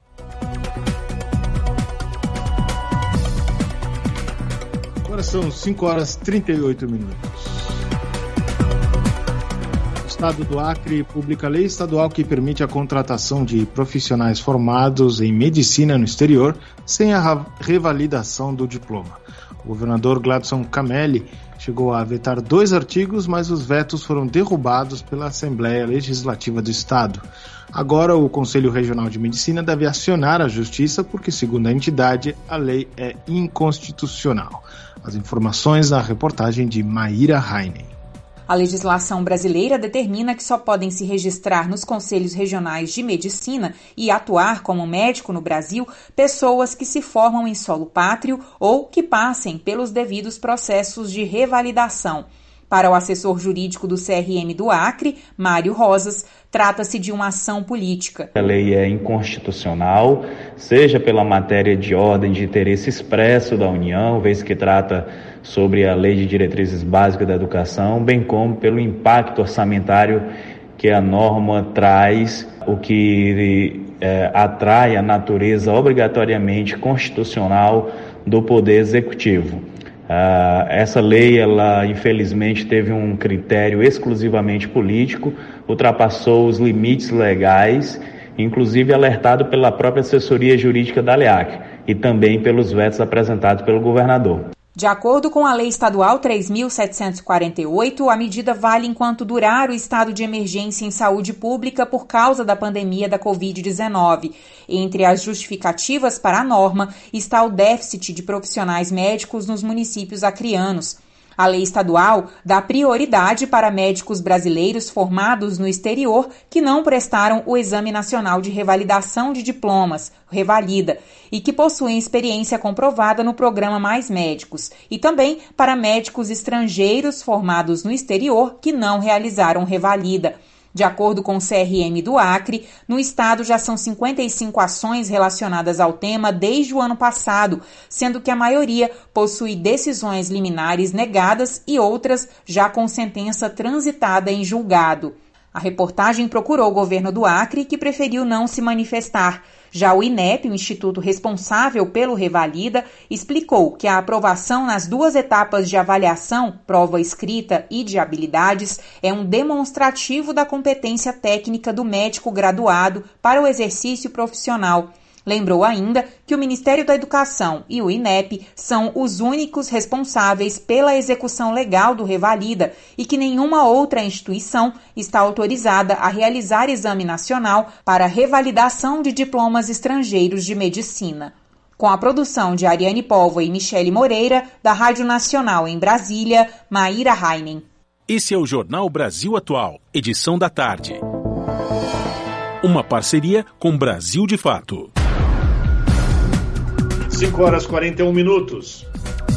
Agora são cinco horas e trinta e oito minutos. O Estado do Acre publica a lei estadual que permite a contratação de profissionais formados em medicina no exterior sem a revalidação do diploma. O governador Gladson Camelli chegou a vetar dois artigos, mas os vetos foram derrubados pela Assembleia Legislativa do Estado. Agora, o Conselho Regional de Medicina deve acionar a Justiça porque, segundo a entidade, a lei é inconstitucional. As informações na reportagem de Maíra Heinen. A legislação brasileira determina que só podem se registrar nos conselhos regionais de medicina e atuar como médico no Brasil pessoas que se formam em solo pátrio ou que passem pelos devidos processos de revalidação. Para o assessor jurídico do C R M do Acre, Mário Rosas, trata-se de uma ação política. A lei é inconstitucional, seja pela matéria de ordem de interesse expresso da União, vez que trata sobre a Lei de Diretrizes Básicas da Educação, bem como pelo impacto orçamentário que a norma traz, o que é, atrai a natureza obrigatoriamente constitucional do Poder Executivo. Uh, essa lei, ela infelizmente teve um critério exclusivamente político, ultrapassou os limites legais, inclusive alertado pela própria assessoria jurídica da ALEAC e também pelos vetos apresentados pelo governador. De acordo com a Lei Estadual três mil setecentos e quarenta e oito, a medida vale enquanto durar o estado de emergência em saúde pública por causa da pandemia da covid dezenove. Entre as justificativas para a norma está o déficit de profissionais médicos nos municípios acreanos. A lei estadual dá prioridade para médicos brasileiros formados no exterior que não prestaram o Exame Nacional de Revalidação de Diplomas, Revalida, e que possuem experiência comprovada no programa Mais Médicos, e também para médicos estrangeiros formados no exterior que não realizaram Revalida. De acordo com o C R M do Acre, no estado já são cinquenta e cinco ações relacionadas ao tema desde o ano passado, sendo que a maioria possui decisões liminares negadas e outras já com sentença transitada em julgado. A reportagem procurou o governo do Acre, que preferiu não se manifestar. Já o INEP, o instituto responsável pelo Revalida, explicou que a aprovação nas duas etapas de avaliação, prova escrita e de habilidades, é um demonstrativo da competência técnica do médico graduado para o exercício profissional. Lembrou ainda que o Ministério da Educação e o INEP são os únicos responsáveis pela execução legal do Revalida e que nenhuma outra instituição está autorizada a realizar exame nacional para revalidação de diplomas estrangeiros de medicina. Com a produção de Ariane Póvoa e Michele Moreira, da Rádio Nacional em Brasília, Maíra Heinen. Esse é o Jornal Brasil Atual, edição da tarde. Uma parceria com Brasil de Fato. cinco horas e quarenta e um minutos.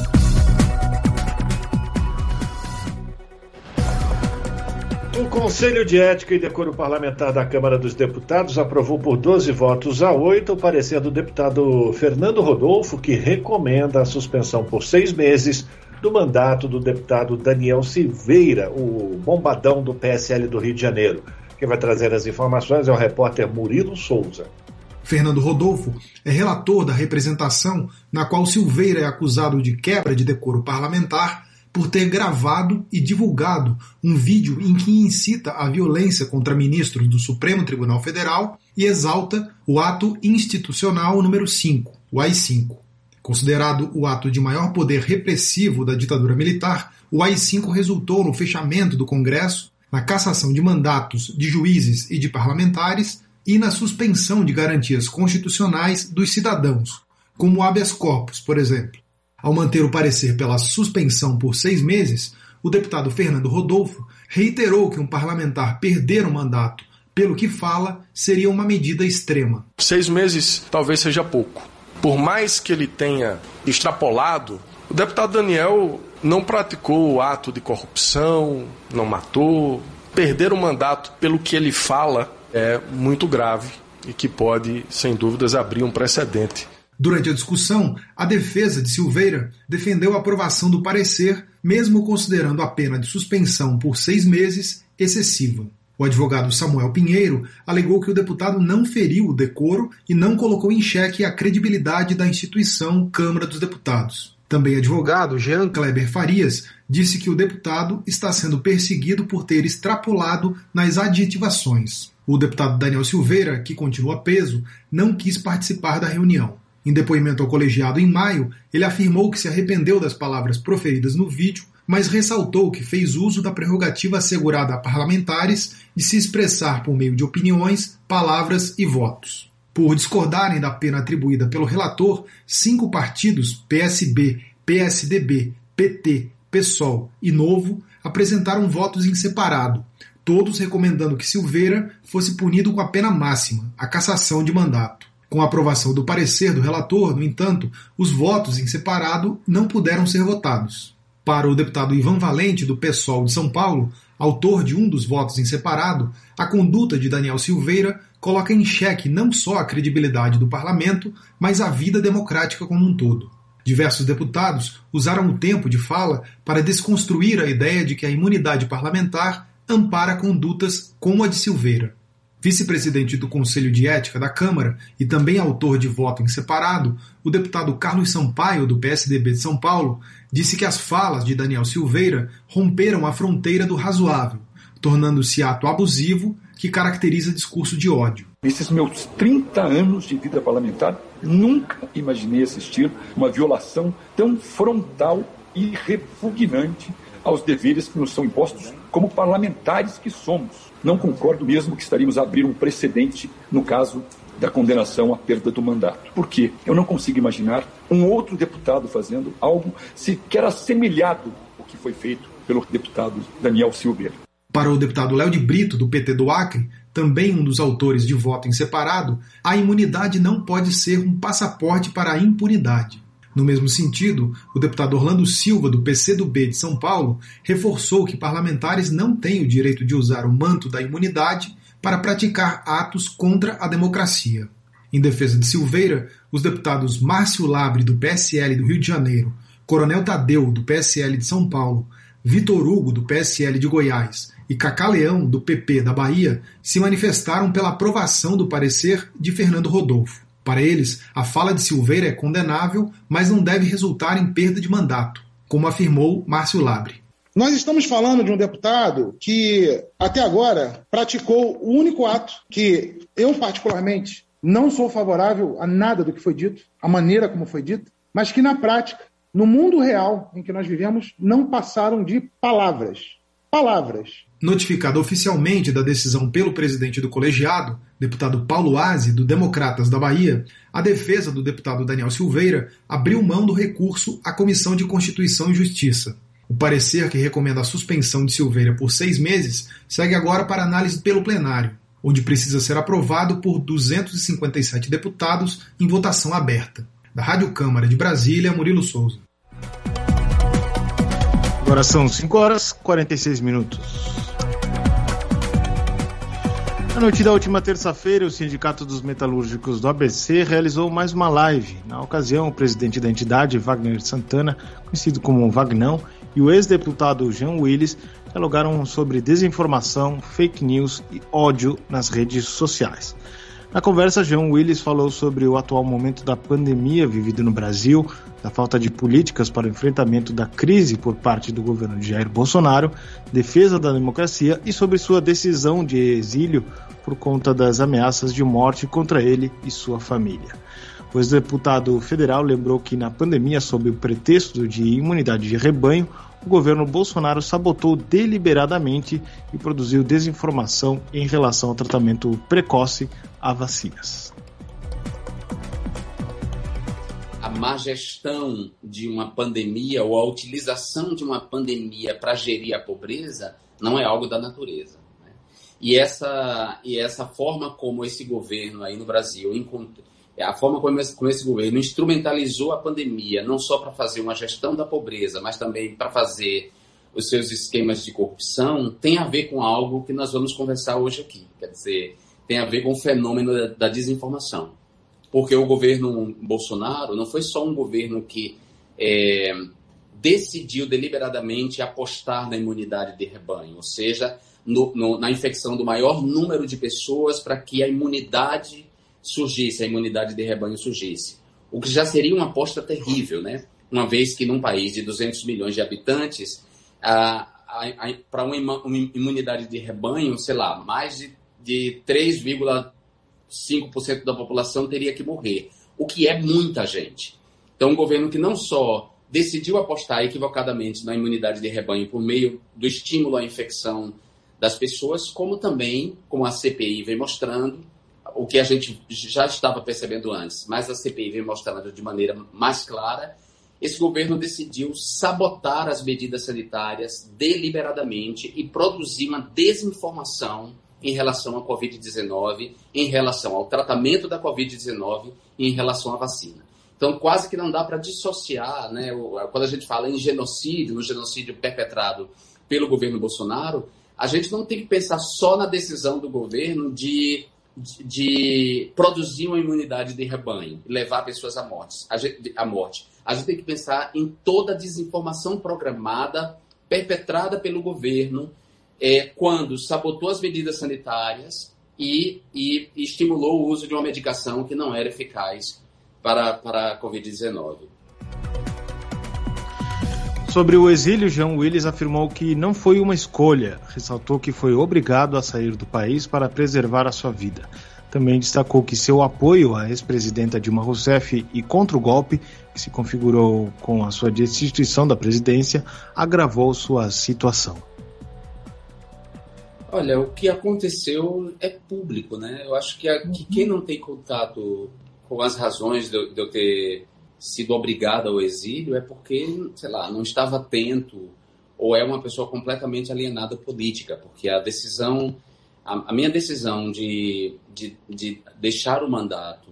O Conselho de Ética e Decoro Parlamentar da Câmara dos Deputados aprovou por doze votos a oito o parecer do deputado Fernando Rodolfo, que recomenda a suspensão por seis meses do mandato do deputado Daniel Silveira, o bombadão do P S L do Rio de Janeiro. Quem vai trazer as informações é o repórter Murilo Souza. Fernando Rodolfo é relator da representação na qual Silveira é acusado de quebra de decoro parlamentar por ter gravado e divulgado um vídeo em que incita a violência contra ministros do Supremo Tribunal Federal e exalta o ato institucional número cinco, o A I cinco. Considerado o ato de maior poder repressivo da ditadura militar, o A I cinco resultou no fechamento do Congresso, na cassação de mandatos de juízes e de parlamentares e na suspensão de garantias constitucionais dos cidadãos, como o habeas corpus, por exemplo. Ao manter o parecer pela suspensão por seis meses, o deputado Fernando Rodolfo reiterou que um parlamentar perder o mandato, pelo que fala, seria uma medida extrema. Seis meses talvez seja pouco. Por mais que ele tenha extrapolado, o deputado Daniel não praticou o ato de corrupção, não matou. Perder o mandato pelo que ele fala é muito grave e que pode, sem dúvidas, abrir um precedente. Durante a discussão, a defesa de Silveira defendeu a aprovação do parecer, mesmo considerando a pena de suspensão por seis meses excessiva. O advogado Samuel Pinheiro alegou que o deputado não feriu o decoro e não colocou em xeque a credibilidade da instituição Câmara dos Deputados. Também advogado Jean Kleber Farias disse que o deputado está sendo perseguido por ter extrapolado nas adjetivações. O deputado Daniel Silveira, que continua preso, não quis participar da reunião. Em depoimento ao colegiado em maio, ele afirmou que se arrependeu das palavras proferidas no vídeo, mas ressaltou que fez uso da prerrogativa assegurada a parlamentares de se expressar por meio de opiniões, palavras e votos. Por discordarem da pena atribuída pelo relator, cinco partidos, P S B, P S D B, P T, PSOL e Novo, apresentaram votos em separado, todos recomendando que Silveira fosse punido com a pena máxima, a cassação de mandato. Com a aprovação do parecer do relator, no entanto, os votos em separado não puderam ser votados. Para o deputado Ivan Valente, do PSOL de São Paulo, autor de um dos votos em separado, a conduta de Daniel Silveira coloca em xeque não só a credibilidade do parlamento, mas a vida democrática como um todo. Diversos deputados usaram o tempo de fala para desconstruir a ideia de que a imunidade parlamentar ampara condutas como a de Silveira. Vice-presidente do Conselho de Ética da Câmara e também autor de voto em separado, o deputado Carlos Sampaio, do P S D B de São Paulo, disse que as falas de Daniel Silveira romperam a fronteira do razoável, tornando-se ato abusivo que caracteriza discurso de ódio. Nesses meus trinta anos de vida parlamentar, nunca imaginei assistir uma violação tão frontal e repugnante aos deveres que nos são impostos como parlamentares que somos. Não concordo mesmo que estaríamos a abrir um precedente no caso da condenação à perda do mandato. Por quê? Eu não consigo imaginar um outro deputado fazendo algo sequer assemelhado ao que foi feito pelo deputado Daniel Silveira. Para o deputado Léo de Brito, do P T do Acre, também um dos autores de voto em separado, a imunidade não pode ser um passaporte para a impunidade. No mesmo sentido, o deputado Orlando Silva, do P C do B de São Paulo, reforçou que parlamentares não têm o direito de usar o manto da imunidade para praticar atos contra a democracia. Em defesa de Silveira, os deputados Márcio Labre, do P S L do Rio de Janeiro, Coronel Tadeu, do P S L de São Paulo, Vitor Hugo, do P S L de Goiás, e Cacá Leão, do P P da Bahia, se manifestaram pela aprovação do parecer de Fernando Rodolfo. Para eles, a fala de Silveira é condenável, mas não deve resultar em perda de mandato, como afirmou Márcio Labre. Nós estamos falando de um deputado que, até agora, praticou o único ato que eu, particularmente, não sou favorável a nada do que foi dito, a maneira como foi dito, mas que, na prática, no mundo real em que nós vivemos, não passaram de palavras. Palavras. Notificado oficialmente da decisão pelo presidente do colegiado, deputado Paulo Aze, do Democratas da Bahia, a defesa do deputado Daniel Silveira abriu mão do recurso à Comissão de Constituição e Justiça. O parecer que recomenda a suspensão de Silveira por seis meses segue agora para análise pelo plenário, onde precisa ser aprovado por duzentos e cinquenta e sete deputados em votação aberta. Da Rádio Câmara de Brasília, Murilo Souza. Agora são cinco horas e quarenta e seis minutos. Na noite da última terça-feira, o Sindicato dos Metalúrgicos do A B C realizou mais uma live. Na ocasião, o presidente da entidade, Wagner Santana, conhecido como Vagnão, e o ex-deputado Jean Willis dialogaram sobre desinformação, fake news e ódio nas redes sociais. Na conversa, Jean Willis falou sobre o atual momento da pandemia vivido no Brasil, da falta de políticas para o enfrentamento da crise por parte do governo de Jair Bolsonaro, defesa da democracia e sobre sua decisão de exílio por conta das ameaças de morte contra ele e sua família. O ex-deputado federal lembrou que na pandemia, sob o pretexto de imunidade de rebanho, o governo Bolsonaro sabotou deliberadamente e produziu desinformação em relação ao tratamento precoce a vacinas. A má gestão de uma pandemia ou a utilização de uma pandemia para gerir a pobreza não é algo da natureza, né? E essa, e essa forma como esse governo aí no Brasil encontrou, a forma como esse, como esse governo instrumentalizou a pandemia, não só para fazer uma gestão da pobreza, mas também para fazer os seus esquemas de corrupção, tem a ver com algo que nós vamos conversar hoje aqui. Quer dizer, tem a ver com o fenômeno da, da desinformação. Porque o governo Bolsonaro não foi só um governo que é, decidiu deliberadamente apostar na imunidade de rebanho, ou seja, no, no, na infecção do maior número de pessoas para que a imunidade surgisse, a imunidade de rebanho surgisse. O que já seria uma aposta terrível, né? Uma vez que num país de duzentos milhões de habitantes, para uma, uma imunidade de rebanho, sei lá, mais de, de três vírgula cinco por cento da população teria que morrer, o que é muita gente. Então, um governo que não só decidiu apostar equivocadamente na imunidade de rebanho por meio do estímulo à infecção das pessoas, como também, como a C P I vem mostrando, o que a gente já estava percebendo antes, mas a C P I vem mostrando de maneira mais clara, esse governo decidiu sabotar as medidas sanitárias deliberadamente e produzir uma desinformação em relação à covid dezenove, em relação ao tratamento da covid dezenove e em relação à vacina. Então, quase que não dá para dissociar, né, quando a gente fala em genocídio, no genocídio perpetrado pelo governo Bolsonaro, a gente não tem que pensar só na decisão do governo de, de, de produzir uma imunidade de rebanho e levar pessoas à morte. A gente, à morte. A gente tem que pensar em toda a desinformação programada, perpetrada pelo governo, é, quando sabotou as medidas sanitárias e, e, e estimulou o uso de uma medicação que não era eficaz para, para a covid dezenove. Sobre o exílio, Jean Willis afirmou que não foi uma escolha, ressaltou que foi obrigado a sair do país para preservar a sua vida. Também destacou que seu apoio à ex-presidenta Dilma Rousseff e contra o golpe, que se configurou com a sua destituição da presidência, agravou sua situação. Olha, o que aconteceu é público, né? Eu acho que, a, que quem não tem contato com as razões de, de eu ter sido obrigado ao exílio é porque, sei lá, não estava atento ou é uma pessoa completamente alienada política, porque a decisão, a, a minha decisão de, de, de deixar o mandato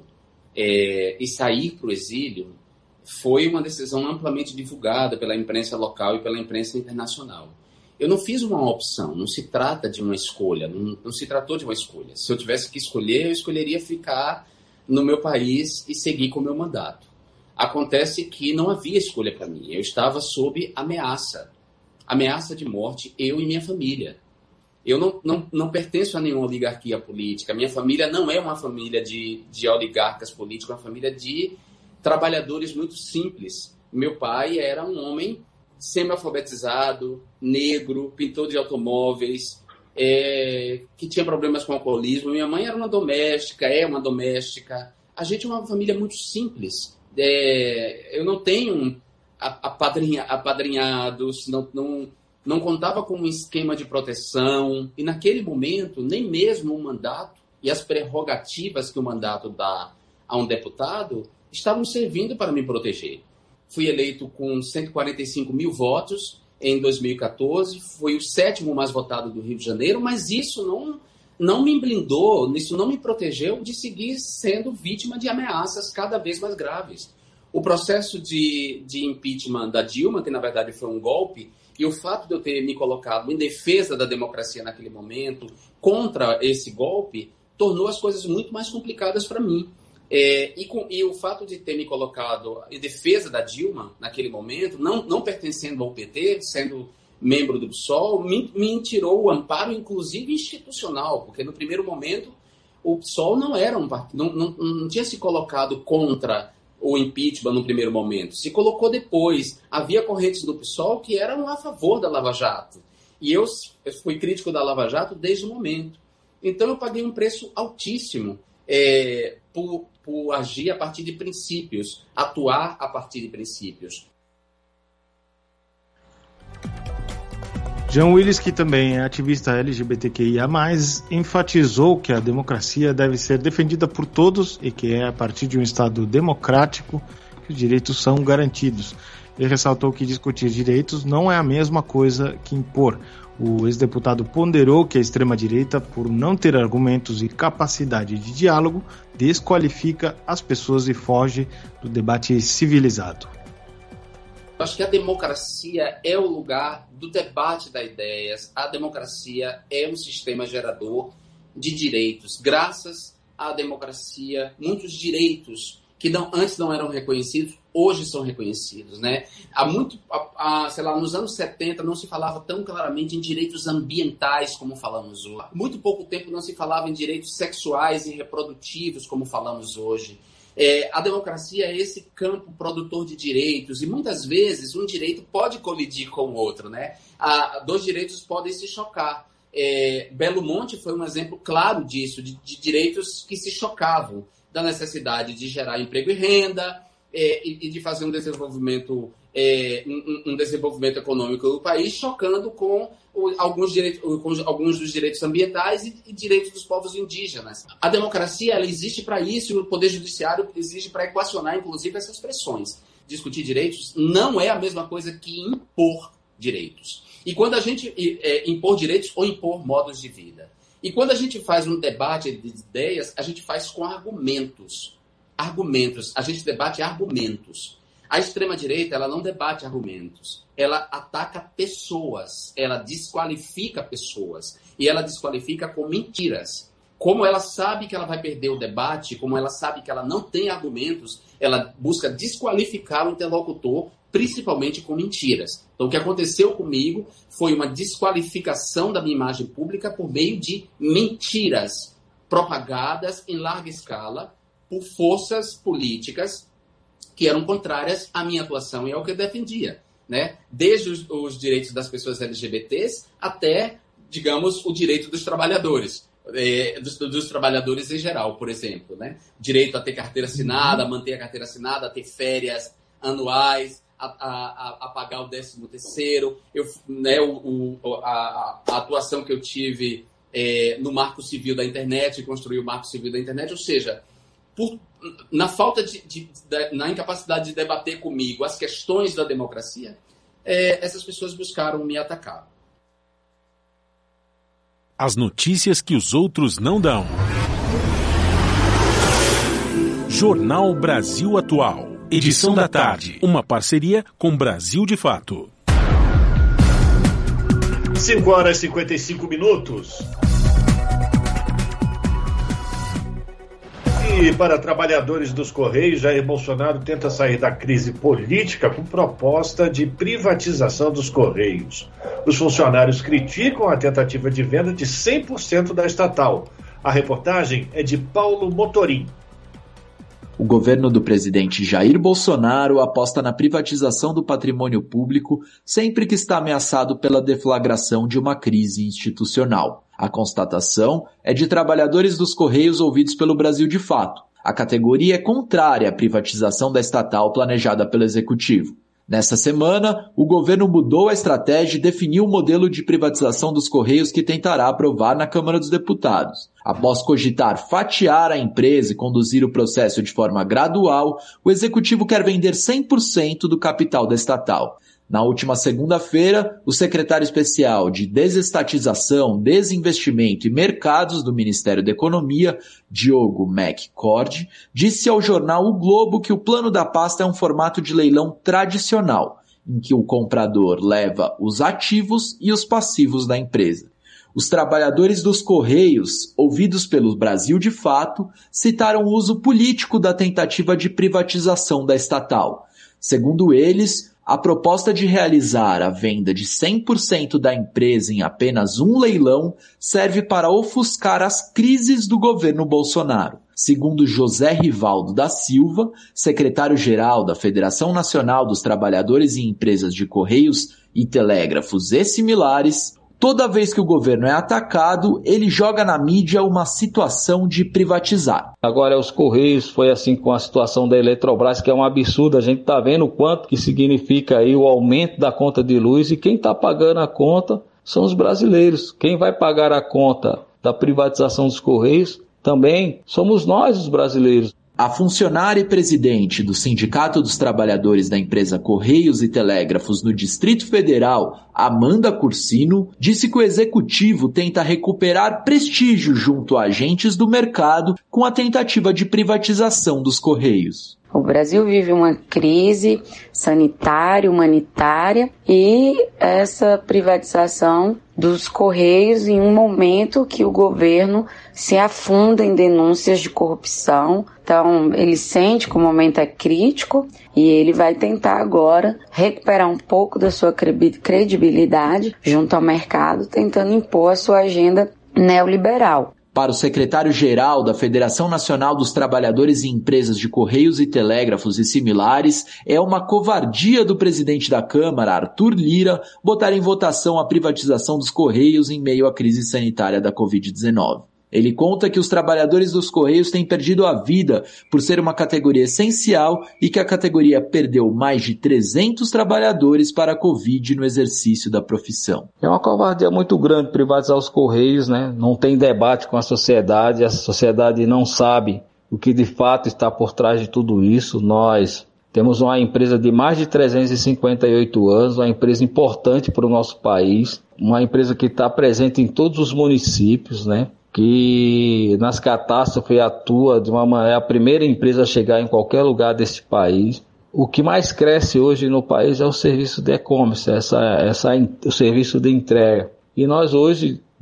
é, e sair para o exílio foi uma decisão amplamente divulgada pela imprensa local e pela imprensa internacional. Eu não fiz uma opção, não se trata de uma escolha, não, não se tratou de uma escolha. Se eu tivesse que escolher, eu escolheria ficar no meu país e seguir com o meu mandato. Acontece que não havia escolha para mim, eu estava sob ameaça, ameaça de morte, eu e minha família. Eu não, não, não pertenço a nenhuma oligarquia política, minha família não é uma família de, de oligarcas políticos, é uma família de trabalhadores muito simples. Meu pai era um homem semi-alfabetizado, negro, pintor de automóveis, é, que tinha problemas com alcoolismo. Minha mãe era uma doméstica, é uma doméstica. A gente é uma família muito simples. É, eu não tenho apadrinha, apadrinhados, não, não, não contava com um esquema de proteção, e naquele momento, nem mesmo o mandato e as prerrogativas que o mandato dá a um deputado estavam servindo para me proteger. Fui eleito com cento e quarenta e cinco mil votos em dois mil e quatorze, fui o sétimo mais votado do Rio de Janeiro, mas isso não... não me blindou, isso não me protegeu de seguir sendo vítima de ameaças cada vez mais graves. O processo de, de impeachment da Dilma, que na verdade foi um golpe, e o fato de eu ter me colocado em defesa da democracia naquele momento, contra esse golpe, tornou as coisas muito mais complicadas para mim. É, e, com, e o fato de ter me colocado em defesa da Dilma naquele momento, não, não pertencendo ao P T, sendo membro do P SOL, me, me tirou o amparo, inclusive institucional, porque no primeiro momento o P SOL não era um partido, não, não, não tinha se colocado contra o impeachment no primeiro momento, se colocou depois. Havia correntes do P SOL que eram a favor da Lava Jato, e eu, eu fui crítico da Lava Jato desde o momento. Então eu paguei um preço altíssimo é, por, por agir a partir de princípios, atuar a partir de princípios. Jean Willis, que também é ativista L G B T Q I A mais, enfatizou que a democracia deve ser defendida por todos e que é a partir de um Estado democrático que os direitos são garantidos. Ele ressaltou que discutir direitos não é a mesma coisa que impor. O ex-deputado ponderou que a extrema-direita, por não ter argumentos e capacidade de diálogo, desqualifica as pessoas e foge do debate civilizado. Eu acho que a democracia é o lugar do debate das ideias. A democracia é um sistema gerador de direitos. Graças à democracia, muitos direitos que não, antes não eram reconhecidos, hoje são reconhecidos, né? Há muito, há, sei lá, nos anos setenta não se falava tão claramente em direitos ambientais como falamos hoje. Há muito pouco tempo não se falava em direitos sexuais e reprodutivos como falamos hoje. É, a democracia é esse campo produtor de direitos, e muitas vezes um direito pode colidir com o outro, né? Ah, dois direitos podem se chocar. É, Belo Monte foi um exemplo claro disso, de, de direitos que se chocavam, da necessidade de gerar emprego e renda, é, e, e de fazer um desenvolvimento, é, um, um desenvolvimento econômico do país, chocando com o, alguns, direitos, com alguns dos direitos ambientais e, e direitos dos povos indígenas. A democracia, ela existe para isso, e o Poder Judiciário existe para equacionar, inclusive, essas pressões. Discutir direitos não é a mesma coisa que impor direitos. E quando a gente é, impor direitos ou impor modos de vida. E quando a gente faz um debate de ideias, a gente faz com argumentos. Argumentos. A gente debate argumentos. A extrema-direita, ela não debate argumentos. Ela ataca pessoas. Ela desqualifica pessoas. E ela desqualifica com mentiras. Como ela sabe que ela vai perder o debate, como ela sabe que ela não tem argumentos, ela busca desqualificar o interlocutor, principalmente com mentiras. Então, o que aconteceu comigo foi uma desqualificação da minha imagem pública por meio de mentiras propagadas em larga escala por forças políticas que eram contrárias à minha atuação e ao que eu defendia, né? Desde os, os direitos das pessoas L G B Ts até, digamos, o direito dos trabalhadores. É, dos, dos trabalhadores em geral, por exemplo, né? Direito a ter carteira assinada, a manter a carteira assinada, a ter férias anuais, a, a, a pagar o décimo terceiro, eu, né, o, o, a, a atuação que eu tive é, no Marco Civil da Internet, construir o Marco Civil da Internet, ou seja, por, na falta de, de, de, na incapacidade de debater comigo as questões da democracia, é, essas pessoas buscaram me atacar. As notícias que os outros não dão. Jornal Brasil Atual. Edição da tarde. Uma parceria com Brasil de Fato. cinco horas e cinquenta e cinco minutos. E para trabalhadores dos Correios, Jair Bolsonaro tenta sair da crise política com proposta de privatização dos Correios. Os funcionários criticam a tentativa de venda de cem por cento da estatal. A reportagem é de Paulo Motorim. O governo do presidente Jair Bolsonaro aposta na privatização do patrimônio público sempre que está ameaçado pela deflagração de uma crise institucional. A constatação é de trabalhadores dos Correios ouvidos pelo Brasil de Fato. A categoria é contrária à privatização da estatal planejada pelo Executivo. Nesta semana, o governo mudou a estratégia e definiu o modelo de privatização dos Correios que tentará aprovar na Câmara dos Deputados. Após cogitar fatiar a empresa e conduzir o processo de forma gradual, o Executivo quer vender cem por cento do capital da estatal. Na última segunda-feira, o secretário especial de Desestatização, Desinvestimento e Mercados do Ministério da Economia, Diogo McCord, disse ao jornal O Globo que o plano da pasta é um formato de leilão tradicional, em que o comprador leva os ativos e os passivos da empresa. Os trabalhadores dos Correios, ouvidos pelo Brasil de Fato, citaram o uso político da tentativa de privatização da estatal. Segundo eles, a proposta de realizar a venda de cem por cento da empresa em apenas um leilão serve para ofuscar as crises do governo Bolsonaro. Segundo José Rivaldo da Silva, secretário-geral da Federação Nacional dos Trabalhadores em Empresas de Correios e Telégrafos e similares, toda vez que o governo é atacado, ele joga na mídia uma situação de privatizar. Agora, os Correios foi assim com a situação da Eletrobras, que é um absurdo. A gente está vendo o quanto que significa aí o aumento da conta de luz, e quem está pagando a conta são os brasileiros. Quem vai pagar a conta da privatização dos Correios também somos nós, os brasileiros. A funcionária e presidente do Sindicato dos Trabalhadores da empresa Correios e Telégrafos no Distrito Federal, Amanda Cursino, disse que o executivo tenta recuperar prestígio junto a agentes do mercado com a tentativa de privatização dos Correios. O Brasil vive uma crise sanitária, humanitária, e essa privatização dos Correios em um momento que o governo se afunda em denúncias de corrupção. Então, ele sente que o momento é crítico e ele vai tentar agora recuperar um pouco da sua credibilidade junto ao mercado, tentando impor a sua agenda neoliberal. Para o secretário-geral da Federação Nacional dos Trabalhadores em Empresas de Correios e Telégrafos e similares, é uma covardia do presidente da Câmara, Arthur Lira, botar em votação a privatização dos Correios em meio à crise sanitária da covid dezenove. Ele conta que os trabalhadores dos Correios têm perdido a vida por ser uma categoria essencial e que a categoria perdeu mais de trezentos trabalhadores para a Covid no exercício da profissão. É uma covardia muito grande privatizar os Correios, né? Não tem debate com a sociedade, a sociedade não sabe o que de fato está por trás de tudo isso. Nós temos uma empresa de mais de trezentos e cinquenta e oito anos, uma empresa importante para o nosso país, uma empresa que está presente em todos os municípios, né? Que nas catástrofes atua de uma maneira, a primeira empresa a chegar em qualquer lugar deste país. O que mais cresce hoje no país é o serviço de e-commerce, essa, essa, o serviço de entrega. E nós hoje,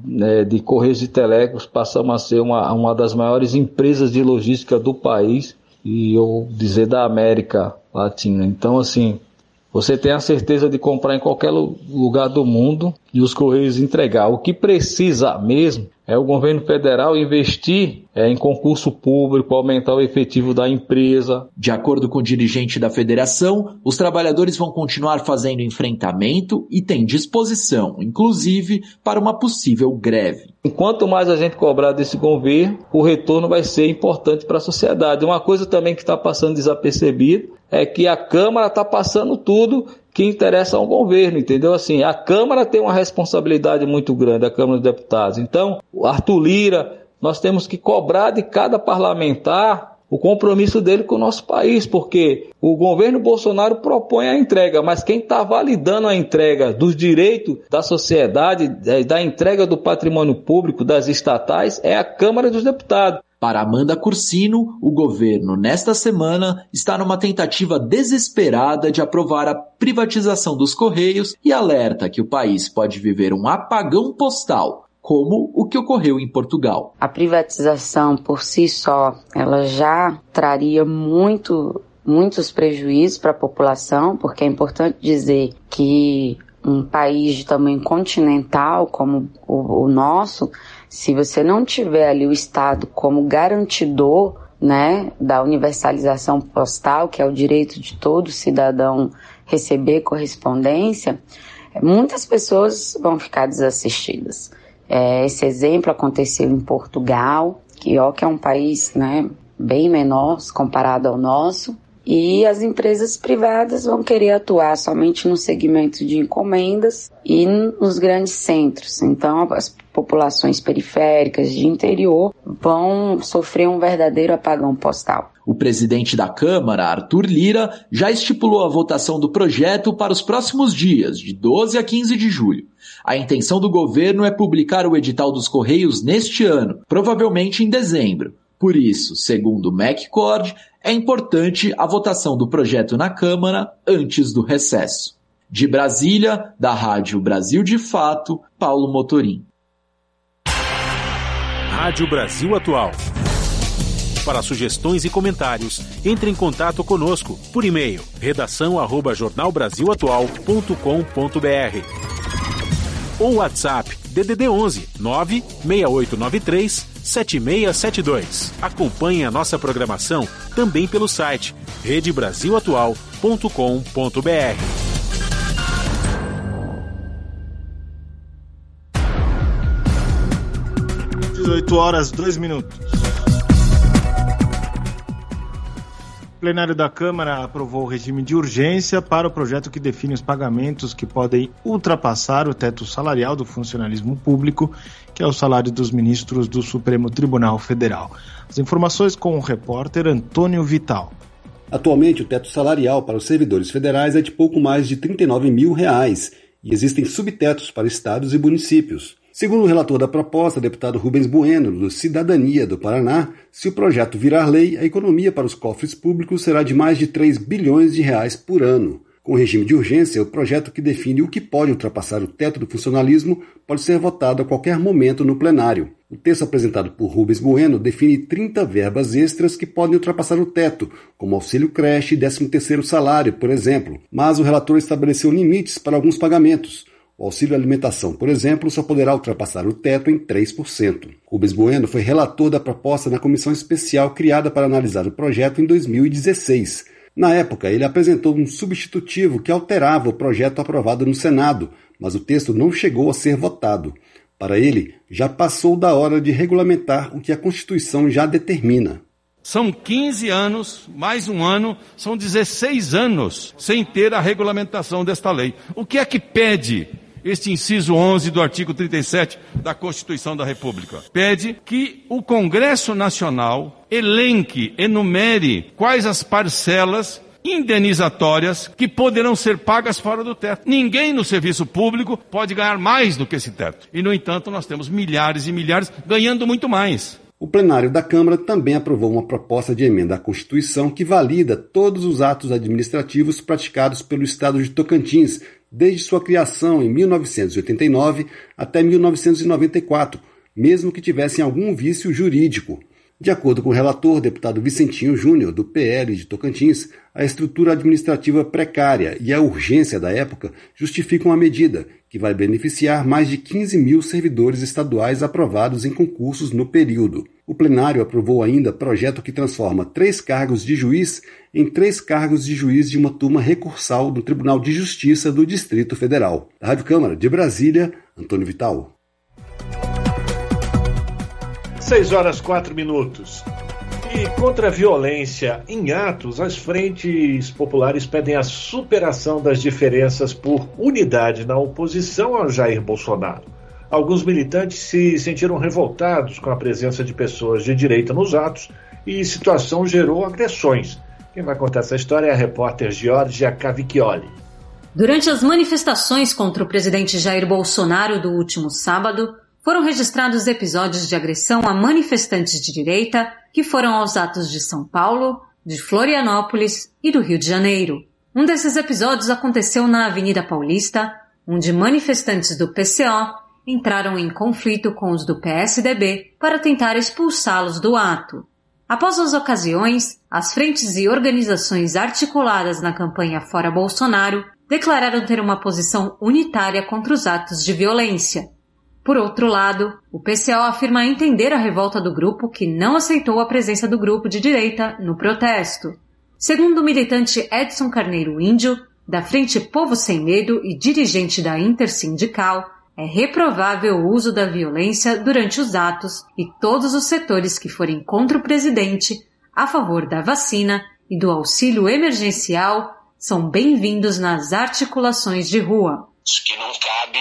né, de Correios e Telecos, passamos a ser uma, uma das maiores empresas de logística do país e eu dizer da América Latina. Então, assim, você tem a certeza de comprar em qualquer lugar do mundo e os Correios entregar. O que precisa mesmo é o governo federal investir é, em concurso público, aumentar o efetivo da empresa. De acordo com o dirigente da federação, os trabalhadores vão continuar fazendo enfrentamento e têm disposição, inclusive, para uma possível greve. Enquanto mais a gente cobrar desse governo, o retorno vai ser importante para a sociedade. Uma coisa também que está passando desapercebida é que a Câmara está passando tudo que interessa ao governo, entendeu? Assim, a Câmara tem uma responsabilidade muito grande, a Câmara dos Deputados. Então, o Arthur Lira, nós temos que cobrar de cada parlamentar o compromisso dele com o nosso país, porque o governo Bolsonaro propõe a entrega, mas quem está validando a entrega dos direitos da sociedade, da entrega do patrimônio público, das estatais, é a Câmara dos Deputados. Para Amanda Cursino, o governo, nesta semana, está numa tentativa desesperada de aprovar a privatização dos Correios e alerta que o país pode viver um apagão postal, como o que ocorreu em Portugal. A privatização, por si só, ela já traria muito, muitos prejuízos para a população, porque é importante dizer que um país de tamanho continental como o, o nosso, se você não tiver ali o Estado como garantidor, né, da universalização postal, que é o direito de todo cidadão receber correspondência, muitas pessoas vão ficar desassistidas. É, esse exemplo aconteceu em Portugal, que, ó, que é um país, né, bem menor comparado ao nosso, e as empresas privadas vão querer atuar somente no segmento de encomendas e nos grandes centros. Então, as populações periféricas de interior vão sofrer um verdadeiro apagão postal. O presidente da Câmara, Arthur Lira, já estipulou a votação do projeto para os próximos dias, de doze a quinze de julho. A intenção do governo é publicar o edital dos Correios neste ano, provavelmente em dezembro. Por isso, segundo o McCord, é importante a votação do projeto na Câmara antes do recesso. De Brasília, da Rádio Brasil de Fato, Paulo Motorim. Rádio Brasil Atual. Para sugestões e comentários, entre em contato conosco por e-mail redação arroba jornal brasil atual ponto com ponto br ou WhatsApp D D D onze nove seis oito nove três sete seis sete dois. Acompanhe a nossa programação também pelo site rede brasil atual ponto com ponto br. dezoito horas, dois minutos. O plenário da Câmara aprovou o regime de urgência para o projeto que define os pagamentos que podem ultrapassar o teto salarial do funcionalismo público, que é o salário dos ministros do Supremo Tribunal Federal. As informações com o repórter Antônio Vital. Atualmente, o teto salarial para os servidores federais é de pouco mais de trinta e nove mil reais e existem subtetos para estados e municípios. Segundo o relator da proposta, deputado Rubens Bueno, do Cidadania do Paraná, se o projeto virar lei, a economia para os cofres públicos será de mais de três bilhões de reais por ano. Com o regime de urgência, o projeto que define o que pode ultrapassar o teto do funcionalismo pode ser votado a qualquer momento no plenário. O texto apresentado por Rubens Bueno define trinta verbas extras que podem ultrapassar o teto, como auxílio creche e décimo terceiro salário, por exemplo, mas o relator estabeleceu limites para alguns pagamentos. O auxílio alimentação, por exemplo, só poderá ultrapassar o teto em três por cento. Rubens Bueno foi relator da proposta na comissão especial criada para analisar o projeto em dois mil e dezesseis. Na época, ele apresentou um substitutivo que alterava o projeto aprovado no Senado, mas o texto não chegou a ser votado. Para ele, já passou da hora de regulamentar o que a Constituição já determina. São quinze anos, mais um ano, são dezesseis anos sem ter a regulamentação desta lei. O que é que pede este inciso onze do artigo trinta e sete da Constituição da República? Pede que o Congresso Nacional elenque, enumere quais as parcelas indenizatórias que poderão ser pagas fora do teto. Ninguém no serviço público pode ganhar mais do que esse teto. E, no entanto, nós temos milhares e milhares ganhando muito mais. O plenário da Câmara também aprovou uma proposta de emenda à Constituição que valida todos os atos administrativos praticados pelo Estado de Tocantins, desde sua criação em mil novecentos e oitenta e nove até mil novecentos e noventa e quatro, mesmo que tivessem algum vício jurídico. De acordo com o relator, deputado Vicentinho Júnior, do P L de Tocantins, a estrutura administrativa precária e a urgência da época justificam a medida, que vai beneficiar mais de quinze mil servidores estaduais aprovados em concursos no período. O plenário aprovou ainda projeto que transforma três cargos de juiz em três cargos de juiz de uma turma recursal do Tribunal de Justiça do Distrito Federal. Da Rádio Câmara de Brasília, Antônio Vital. seis horas, quatro minutos. E contra a violência em atos, as frentes populares pedem a superação das diferenças por unidade na oposição ao Jair Bolsonaro. Alguns militantes se sentiram revoltados com a presença de pessoas de direita nos atos e a situação gerou agressões. Quem vai contar essa história é a repórter Georgia Cavicchioli. Durante as manifestações contra o presidente Jair Bolsonaro do último sábado, foram registrados episódios de agressão a manifestantes de direita que foram aos atos de São Paulo, de Florianópolis e do Rio de Janeiro. Um desses episódios aconteceu na Avenida Paulista, onde manifestantes do P C O entraram em conflito com os do P S D B para tentar expulsá-los do ato. Após as ocasiões, as frentes e organizações articuladas na campanha Fora Bolsonaro declararam ter uma posição unitária contra os atos de violência. Por outro lado, o P C O afirma entender a revolta do grupo que não aceitou a presença do grupo de direita no protesto. Segundo o militante Edson Carneiro Índio, da Frente Povo Sem Medo e dirigente da Intersindical, é reprovável o uso da violência durante os atos e todos os setores que forem contra o presidente, a favor da vacina e do auxílio emergencial, são bem-vindos nas articulações de rua. Acho que não cabe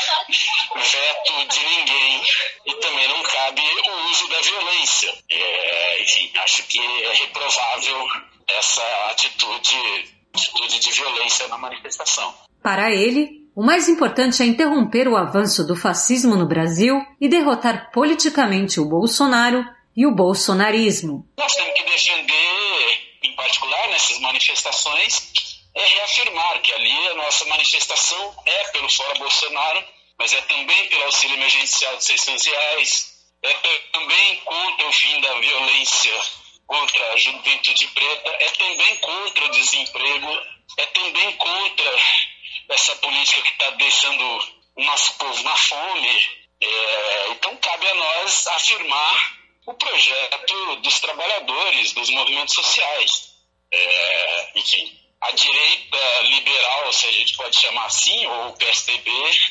veto de ninguém e também não cabe o uso da violência. É, enfim, acho que é reprovável essa atitude, atitude de violência na manifestação. Para ele, o mais importante é interromper o avanço do fascismo no Brasil e derrotar politicamente o Bolsonaro e o bolsonarismo. Nós temos que defender, em particular nessas manifestações, é reafirmar que ali a nossa manifestação é pelo Fora Bolsonaro, mas é também pelo auxílio emergencial de seiscentos reais, é também contra o fim da violência contra a juventude preta, é também contra o desemprego, é também contra essa política que está deixando o nosso povo na fome. É, então cabe a nós afirmar o projeto dos trabalhadores, dos movimentos sociais. É, enfim, a direita liberal, se a gente pode chamar assim, ou o P S D B,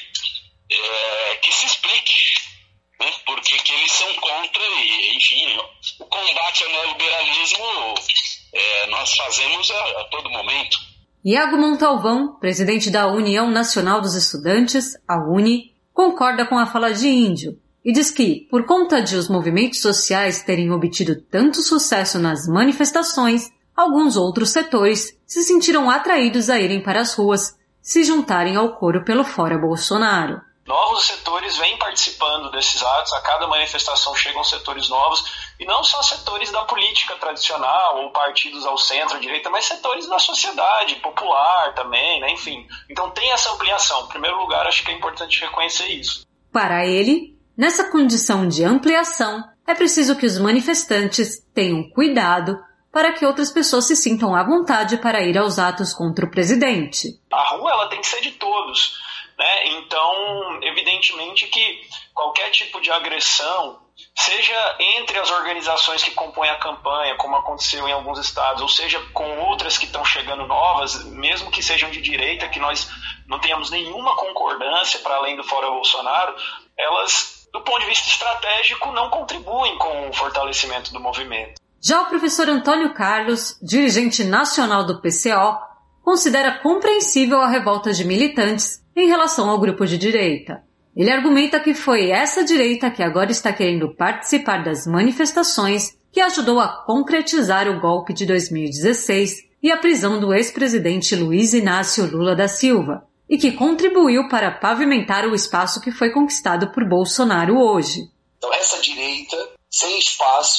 é, que se explique, né, porque que eles são contra, e, enfim, o combate ao neoliberalismo é, nós fazemos a, a todo momento. Iago Montalvão, presidente da União Nacional dos Estudantes, a UNE, concorda com a fala de Índio e diz que, por conta de os movimentos sociais terem obtido tanto sucesso nas manifestações, alguns outros setores se sentiram atraídos a irem para as ruas, se juntarem ao coro pelo Fora Bolsonaro. Novos setores vêm participando desses atos, a cada manifestação chegam setores novos, e não só setores da política tradicional ou partidos ao centro, à direita, mas setores da sociedade popular também, né? Enfim. Então tem essa ampliação. Em primeiro lugar, acho que é importante reconhecer isso. Para ele, nessa condição de ampliação, é preciso que os manifestantes tenham cuidado para que outras pessoas se sintam à vontade para ir aos atos contra o presidente. A rua ela tem que ser de todos, né? Então, evidentemente que qualquer tipo de agressão, seja entre as organizações que compõem a campanha, como aconteceu em alguns estados, ou seja com outras que estão chegando novas, mesmo que sejam de direita, que nós não tenhamos nenhuma concordância para além do Fora Bolsonaro, elas, do ponto de vista estratégico, não contribuem com o fortalecimento do movimento. Já o professor Antônio Carlos, dirigente nacional do P C O, considera compreensível a revolta de militantes em relação ao grupo de direita. Ele argumenta que foi essa direita que agora está querendo participar das manifestações que ajudou a concretizar o golpe de dois mil e dezesseis e a prisão do ex-presidente Luiz Inácio Lula da Silva, e que contribuiu para pavimentar o espaço que foi conquistado por Bolsonaro hoje. Então essa direita, sem espaço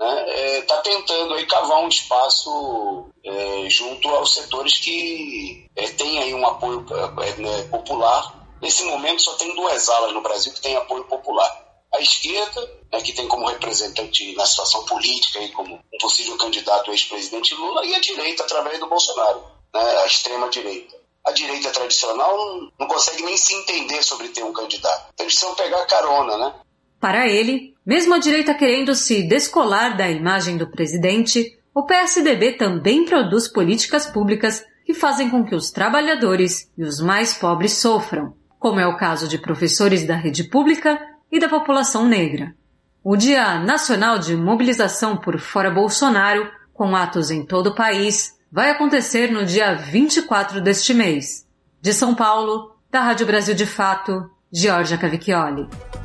né, está tentando aí cavar um espaço é, junto aos setores que é, têm aí um apoio é, né, popular. Nesse momento só tem duas alas no Brasil que têm apoio popular. A esquerda, né, que tem como representante na situação política, aí, como um possível candidato ao ex-presidente Lula, e a direita através do Bolsonaro, né, a extrema-direita. A direita tradicional não, não consegue nem se entender sobre ter um candidato. Então eles precisam pegar carona, né? Para ele, mesmo a direita querendo se descolar da imagem do presidente, o P S D B também produz políticas públicas que fazem com que os trabalhadores e os mais pobres sofram, como é o caso de professores da rede pública e da população negra. O Dia Nacional de Mobilização por Fora Bolsonaro, com atos em todo o país, vai acontecer no dia vinte e quatro deste mês. De São Paulo, da Rádio Brasil de Fato, Georgia Cavicchioli.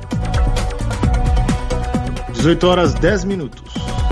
dezoito horas e dez minutos.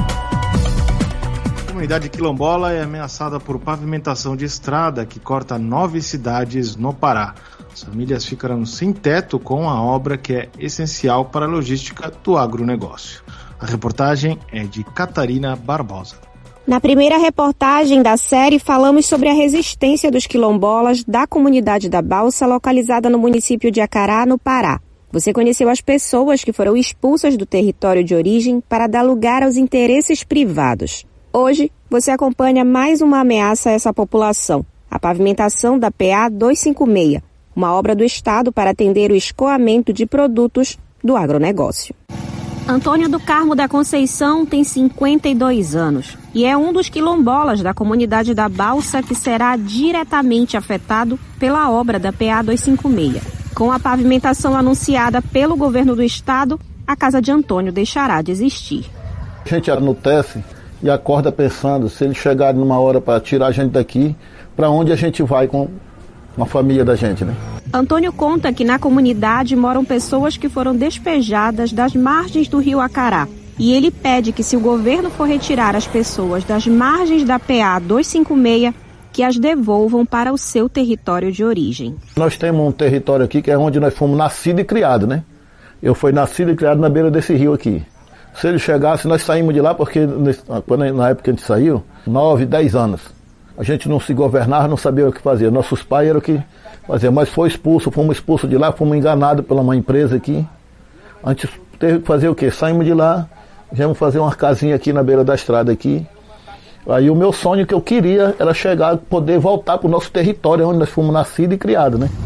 A comunidade quilombola é ameaçada por pavimentação de estrada que corta nove cidades no Pará. As famílias ficarão sem teto com a obra que é essencial para a logística do agronegócio. A reportagem é de Catarina Barbosa. Na primeira reportagem da série, falamos sobre a resistência dos quilombolas da comunidade da Balsa, localizada no município de Acará, no Pará. Você conheceu as pessoas que foram expulsas do território de origem para dar lugar aos interesses privados. Hoje, você acompanha mais uma ameaça a essa população, a pavimentação da P A duzentos e cinquenta e seis, uma obra do Estado para atender o escoamento de produtos do agronegócio. Antônio do Carmo da Conceição tem cinquenta e dois anos e é um dos quilombolas da comunidade da Balsa que será diretamente afetado pela obra da P A duzentos e cinquenta e seis. Com a pavimentação anunciada pelo governo do estado, a casa de Antônio deixará de existir. A gente anoitece e acorda pensando, se eles chegarem numa hora para tirar a gente daqui, para onde a gente vai com a família da gente, né? Antônio conta que na comunidade moram pessoas que foram despejadas das margens do rio Acará. E ele pede que, se o governo for retirar as pessoas das margens da P A duzentos e cinquenta e seis, que as devolvam para o seu território de origem. Nós temos um território aqui que é onde nós fomos nascidos e criados, né? Eu fui nascido e criado na beira desse rio aqui. Se ele chegasse, nós saímos de lá porque quando, na época que a gente saiu, nove, dez anos. A gente não se governava, não sabia o que fazer. Nossos pais eram o que faziam, mas foi expulso, fomos expulsos de lá, fomos enganados pela uma empresa aqui. Antes teve que fazer o quê? Saímos de lá, viemos fazer uma casinha aqui na beira da estrada aqui. Aí o meu sonho que eu queria era chegar, poder voltar para o nosso território, onde nós fomos nascidos e criados, né?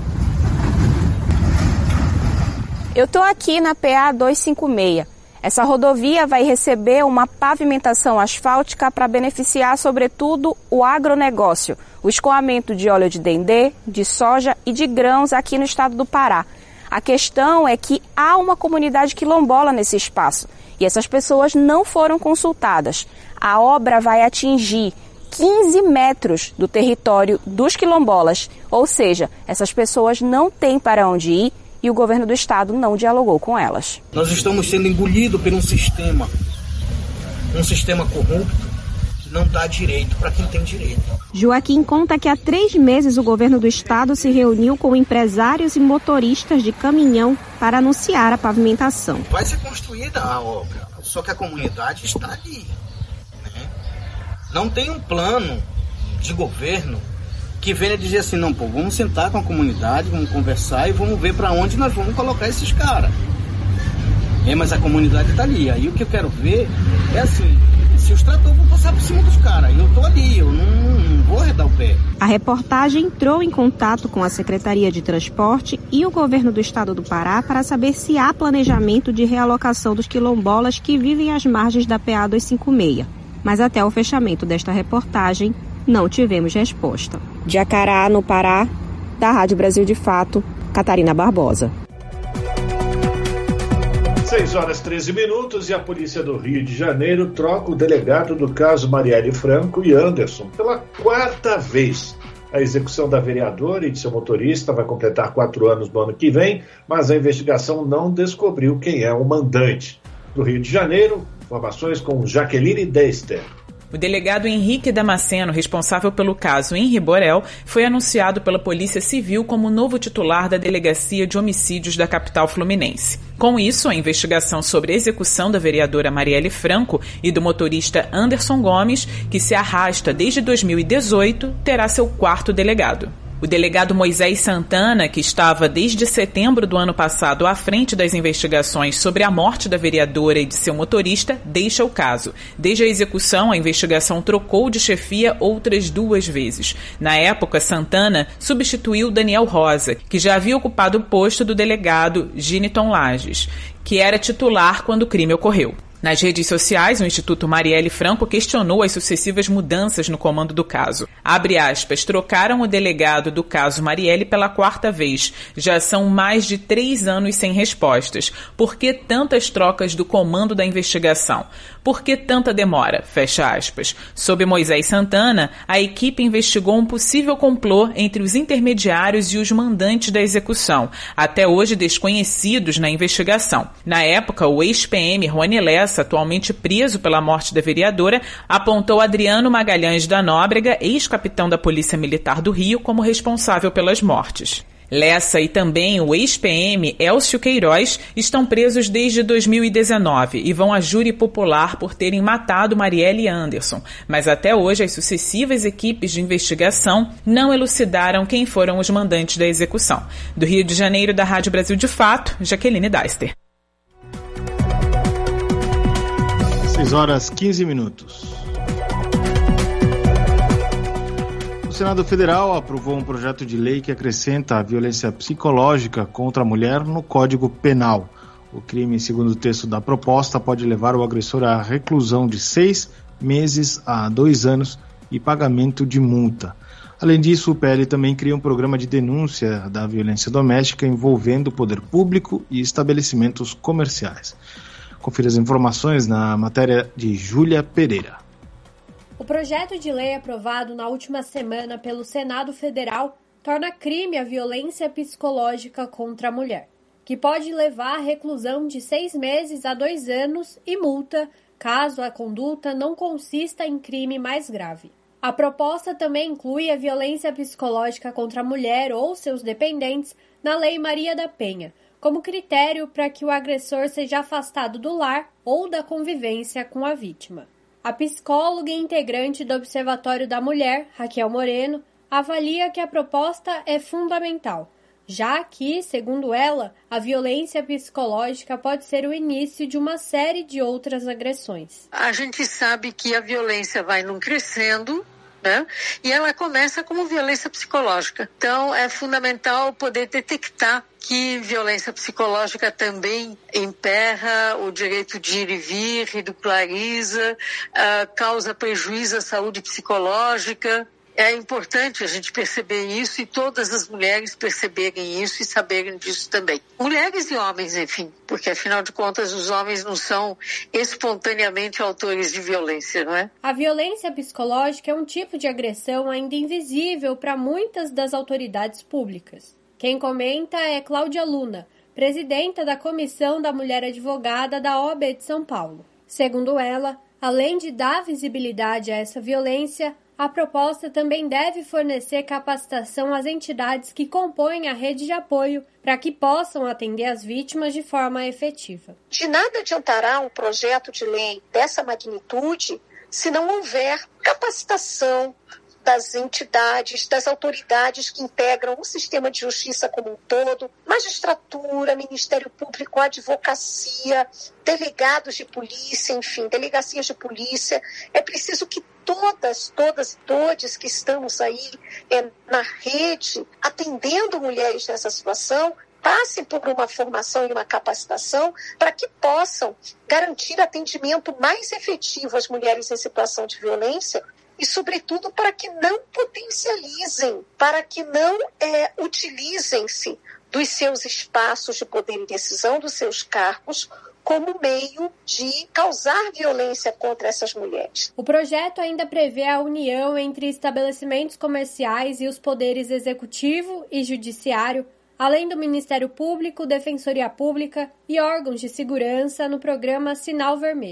Eu estou aqui na P A duzentos e cinquenta e seis. Essa rodovia vai receber uma pavimentação asfáltica para beneficiar, sobretudo, o agronegócio, o escoamento de óleo de dendê, de soja e de grãos aqui no estado do Pará. A questão é que há uma comunidade quilombola nesse espaço e essas pessoas não foram consultadas. A obra vai atingir quinze metros do território dos quilombolas, ou seja, essas pessoas não têm para onde ir e o governo do estado não dialogou com elas. Nós estamos sendo engolidos por um sistema, um sistema corrupto que não dá direito para quem tem direito. Joaquim conta que há três meses o governo do estado se reuniu com empresários e motoristas de caminhão para anunciar a pavimentação. Vai ser construída a obra, só que a comunidade está ali. Né? Não tem um plano de governo que venha dizer assim, não, pô, vamos sentar com a comunidade, vamos conversar e vamos ver para onde nós vamos colocar esses caras. É, mas a comunidade está ali. Aí o que eu quero ver é assim, se os tratores vão passar por cima dos caras, eu tô ali, eu não, não vou arredar o pé. A reportagem entrou em contato com a Secretaria de Transporte e o governo do estado do Pará para saber se há planejamento de realocação dos quilombolas que vivem às margens da P A duzentos e cinquenta e seis. Mas até o fechamento desta reportagem, não tivemos resposta. De Acará, no Pará, da Rádio Brasil de Fato, Catarina Barbosa. seis horas e treze minutos e a polícia do Rio de Janeiro troca o delegado do caso Marielle Franco e Anderson pela quarta vez. A execução da vereadora e de seu motorista vai completar quatro anos no ano que vem, mas a investigação não descobriu quem é o mandante. Do Rio de Janeiro, informações com Jaqueline Deister. O delegado Henrique Damasceno, responsável pelo caso Henri Borel, foi anunciado pela Polícia Civil como novo titular da Delegacia de Homicídios da capital fluminense. Com isso, a investigação sobre a execução da vereadora Marielle Franco e do motorista Anderson Gomes, que se arrasta desde dois mil e dezoito, terá seu quarto delegado. O delegado Moisés Santana, que estava desde setembro do ano passado à frente das investigações sobre a morte da vereadora e de seu motorista, deixa o caso. Desde a execução, a investigação trocou de chefia outras duas vezes. Na época, Santana substituiu Daniel Rosa, que já havia ocupado o posto do delegado Giniton Lages, que era titular quando o crime ocorreu. Nas redes sociais, o Instituto Marielle Franco questionou as sucessivas mudanças no comando do caso. Abre aspas, trocaram o delegado do caso Marielle pela quarta vez. Já são mais de três anos sem respostas. Por que tantas trocas do comando da investigação? Por que tanta demora? Fecha aspas. Sob Moisés Santana, a equipe investigou um possível complô entre os intermediários e os mandantes da execução, até hoje desconhecidos na investigação. Na época, o ex-P M Rony Lessa, atualmente preso pela morte da vereadora, apontou Adriano Magalhães da Nóbrega, ex-capitão da Polícia Militar do Rio, como responsável pelas mortes. Lessa e também o ex-P M Elcio Queiroz estão presos desde dois mil e dezenove e vão a júri popular por terem matado Marielle e Anderson, mas até hoje as sucessivas equipes de investigação não elucidaram quem foram os mandantes da execução. Do Rio de Janeiro, da Rádio Brasil de Fato, Jaqueline Deister. seis horas e quinze minutos. O Senado Federal aprovou um projeto de lei que acrescenta a violência psicológica contra a mulher no Código Penal. O crime, segundo o texto da proposta, pode levar o agressor à reclusão de seis meses a dois anos e pagamento de multa. Além disso, o P L também cria um programa de denúncia da violência doméstica envolvendo o poder público e estabelecimentos comerciais. Confira as informações na matéria de Júlia Pereira. O projeto de lei aprovado na última semana pelo Senado Federal torna crime a violência psicológica contra a mulher, que pode levar à reclusão de seis meses a dois anos e multa, caso a conduta não consista em crime mais grave. A proposta também inclui a violência psicológica contra a mulher ou seus dependentes na Lei Maria da Penha, como critério para que o agressor seja afastado do lar ou da convivência com a vítima. A psicóloga e integrante do Observatório da Mulher, Raquel Moreno, avalia que a proposta é fundamental, já que, segundo ela, a violência psicológica pode ser o início de uma série de outras agressões. A gente sabe que a violência vai num crescendo, né? E ela começa como violência psicológica. Então, é fundamental poder detectar que violência psicológica também emperra o direito de ir e vir, ridiculariza, uh, causa prejuízo à saúde psicológica. É importante a gente perceber isso e todas as mulheres perceberem isso e saberem disso também. Mulheres e homens, enfim, porque afinal de contas os homens não são espontaneamente autores de violência, não é? A violência psicológica é um tipo de agressão ainda invisível para muitas das autoridades públicas. Quem comenta é Cláudia Luna, presidenta da Comissão da Mulher Advogada da O A B de São Paulo. Segundo ela, além de dar visibilidade a essa violência, a proposta também deve fornecer capacitação às entidades que compõem a rede de apoio para que possam atender as vítimas de forma efetiva. De nada adiantará um projeto de lei dessa magnitude se não houver capacitação das entidades, das autoridades que integram o sistema de justiça como um todo, magistratura, Ministério Público, advocacia, delegados de polícia, enfim, delegacias de polícia. É preciso que todas, todas e todos que estamos aí é, na rede, atendendo mulheres nessa situação, passem por uma formação e uma capacitação para que possam garantir atendimento mais efetivo às mulheres em situação de violência e, sobretudo, para que não potencializem, para que não é, utilizem-se dos seus espaços de poder e decisão, dos seus cargos, como meio de causar violência contra essas mulheres. O projeto ainda prevê a união entre estabelecimentos comerciais e os poderes executivo e judiciário, além do Ministério Público, Defensoria Pública e órgãos de segurança no programa Sinal Vermelho.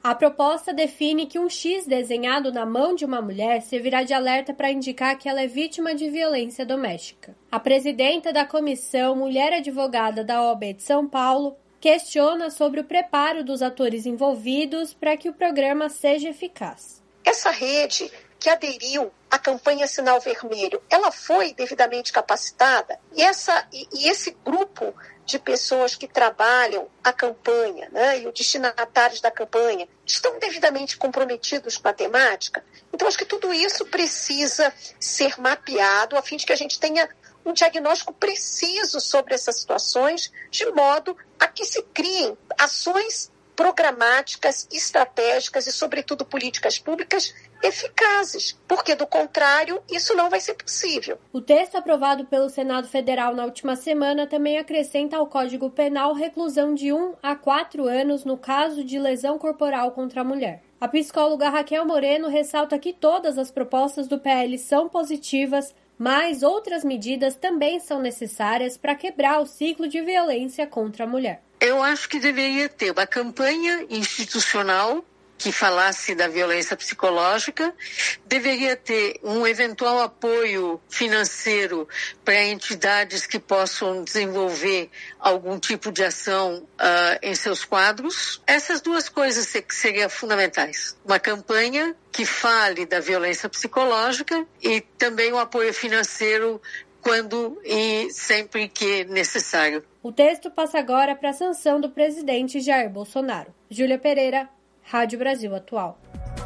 A proposta define que um X desenhado na mão de uma mulher servirá de alerta para indicar que ela é vítima de violência doméstica. A presidenta da Comissão Mulher Advogada da O A B de São Paulo questiona sobre o preparo dos atores envolvidos para que o programa seja eficaz. Essa rede que aderiu à campanha Sinal Vermelho, ela foi devidamente capacitada? E, essa, e, e esse grupo de pessoas que trabalham a campanha, né, e os destinatários da campanha, estão devidamente comprometidos com a temática? Então, acho que tudo isso precisa ser mapeado a fim de que a gente tenha um diagnóstico preciso sobre essas situações, de modo a que se criem ações programáticas, estratégicas e, sobretudo, políticas públicas eficazes, porque, do contrário, isso não vai ser possível. O texto aprovado pelo Senado Federal na última semana também acrescenta ao Código Penal reclusão de um a quatro anos no caso de lesão corporal contra a mulher. A psicóloga Raquel Moreno ressalta que todas as propostas do P L são positivas, mas outras medidas também são necessárias para quebrar o ciclo de violência contra a mulher. Eu acho que deveria ter uma campanha institucional que falasse da violência psicológica, deveria ter um eventual apoio financeiro para entidades que possam desenvolver algum tipo de ação uh, em seus quadros. Essas duas coisas seriam fundamentais. Uma campanha que fale da violência psicológica e também o apoio financeiro quando e sempre que necessário. O texto passa agora para a sanção do presidente Jair Bolsonaro. Júlia Pereira, Rádio Brasil Atual.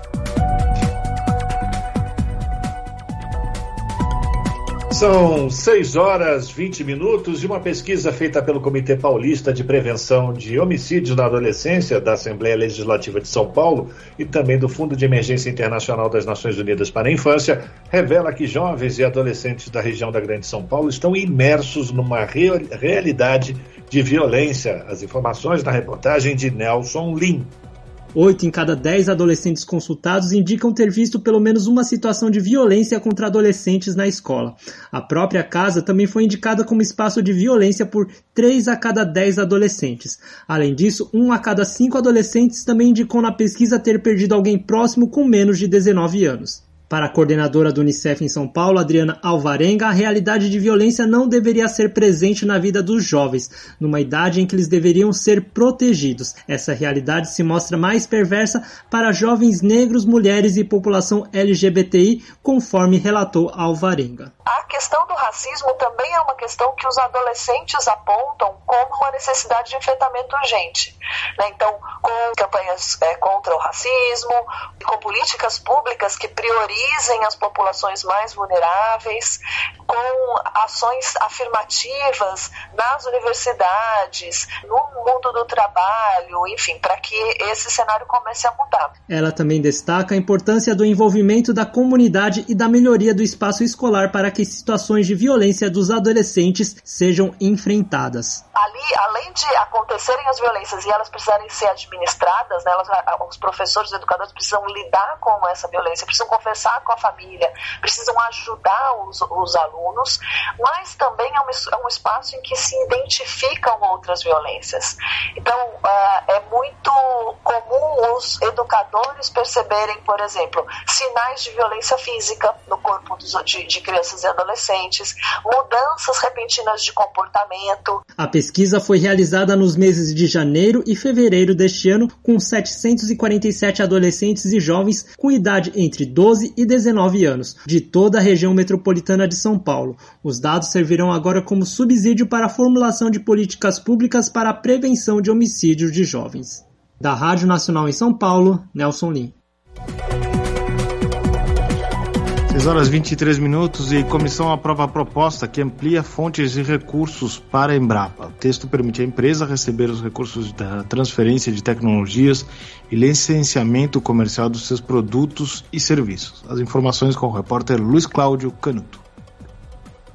São seis horas e vinte minutos e uma pesquisa feita pelo Comitê Paulista de Prevenção de Homicídios na Adolescência da Assembleia Legislativa de São Paulo e também do Fundo de Emergência Internacional das Nações Unidas para a Infância revela que jovens e adolescentes da região da Grande São Paulo estão imersos numa real, realidade de violência. As informações na reportagem de Nelson Lim. Oito em cada dez adolescentes consultados indicam ter visto pelo menos uma situação de violência contra adolescentes na escola. A própria casa também foi indicada como espaço de violência por três a cada dez adolescentes. Além disso, um a cada cinco adolescentes também indicou na pesquisa ter perdido alguém próximo com menos de dezenove anos. Para a coordenadora do Unicef em São Paulo, Adriana Alvarenga, a realidade de violência não deveria ser presente na vida dos jovens, numa idade em que eles deveriam ser protegidos. Essa realidade se mostra mais perversa para jovens negros, mulheres e população L G B T I, conforme relatou Alvarenga. A questão do racismo também é uma questão que os adolescentes apontam como uma necessidade de enfrentamento urgente. Né? Então, com campanhas é, contra o racismo, com políticas públicas que priorizem as populações mais vulneráveis, com ações afirmativas nas universidades, no mundo do trabalho, enfim, para que esse cenário comece a mudar. Ela também destaca a importância do envolvimento da comunidade e da melhoria do espaço escolar para que situações de violência dos adolescentes sejam enfrentadas. Ali, além de acontecerem as violências e elas precisarem ser administradas, né, elas, os professores e educadores precisam lidar com essa violência, precisam conversar com a família, precisam ajudar os, os alunos, mas também é um, é um espaço em que se identificam outras violências. Então, uh, é muito comum os educadores perceberem, por exemplo, sinais de violência física no corpo dos, de, de crianças e adolescentes, mudanças repentinas de comportamento. A pesquisa foi realizada nos meses de janeiro e fevereiro deste ano, com setecentos e quarenta e sete adolescentes e jovens com idade entre doze e dezenove anos, de toda a região metropolitana de São Paulo. Os dados servirão agora como subsídio para a formulação de políticas públicas para a prevenção de homicídios de jovens. Da Rádio Nacional em São Paulo, Nelson Lim. seis horas e vinte e três minutos e comissão aprova a proposta que amplia fontes e recursos para a Embrapa. O texto permite à empresa receber os recursos da transferência de tecnologias e licenciamento comercial dos seus produtos e serviços. As informações com o repórter Luiz Cláudio Canuto.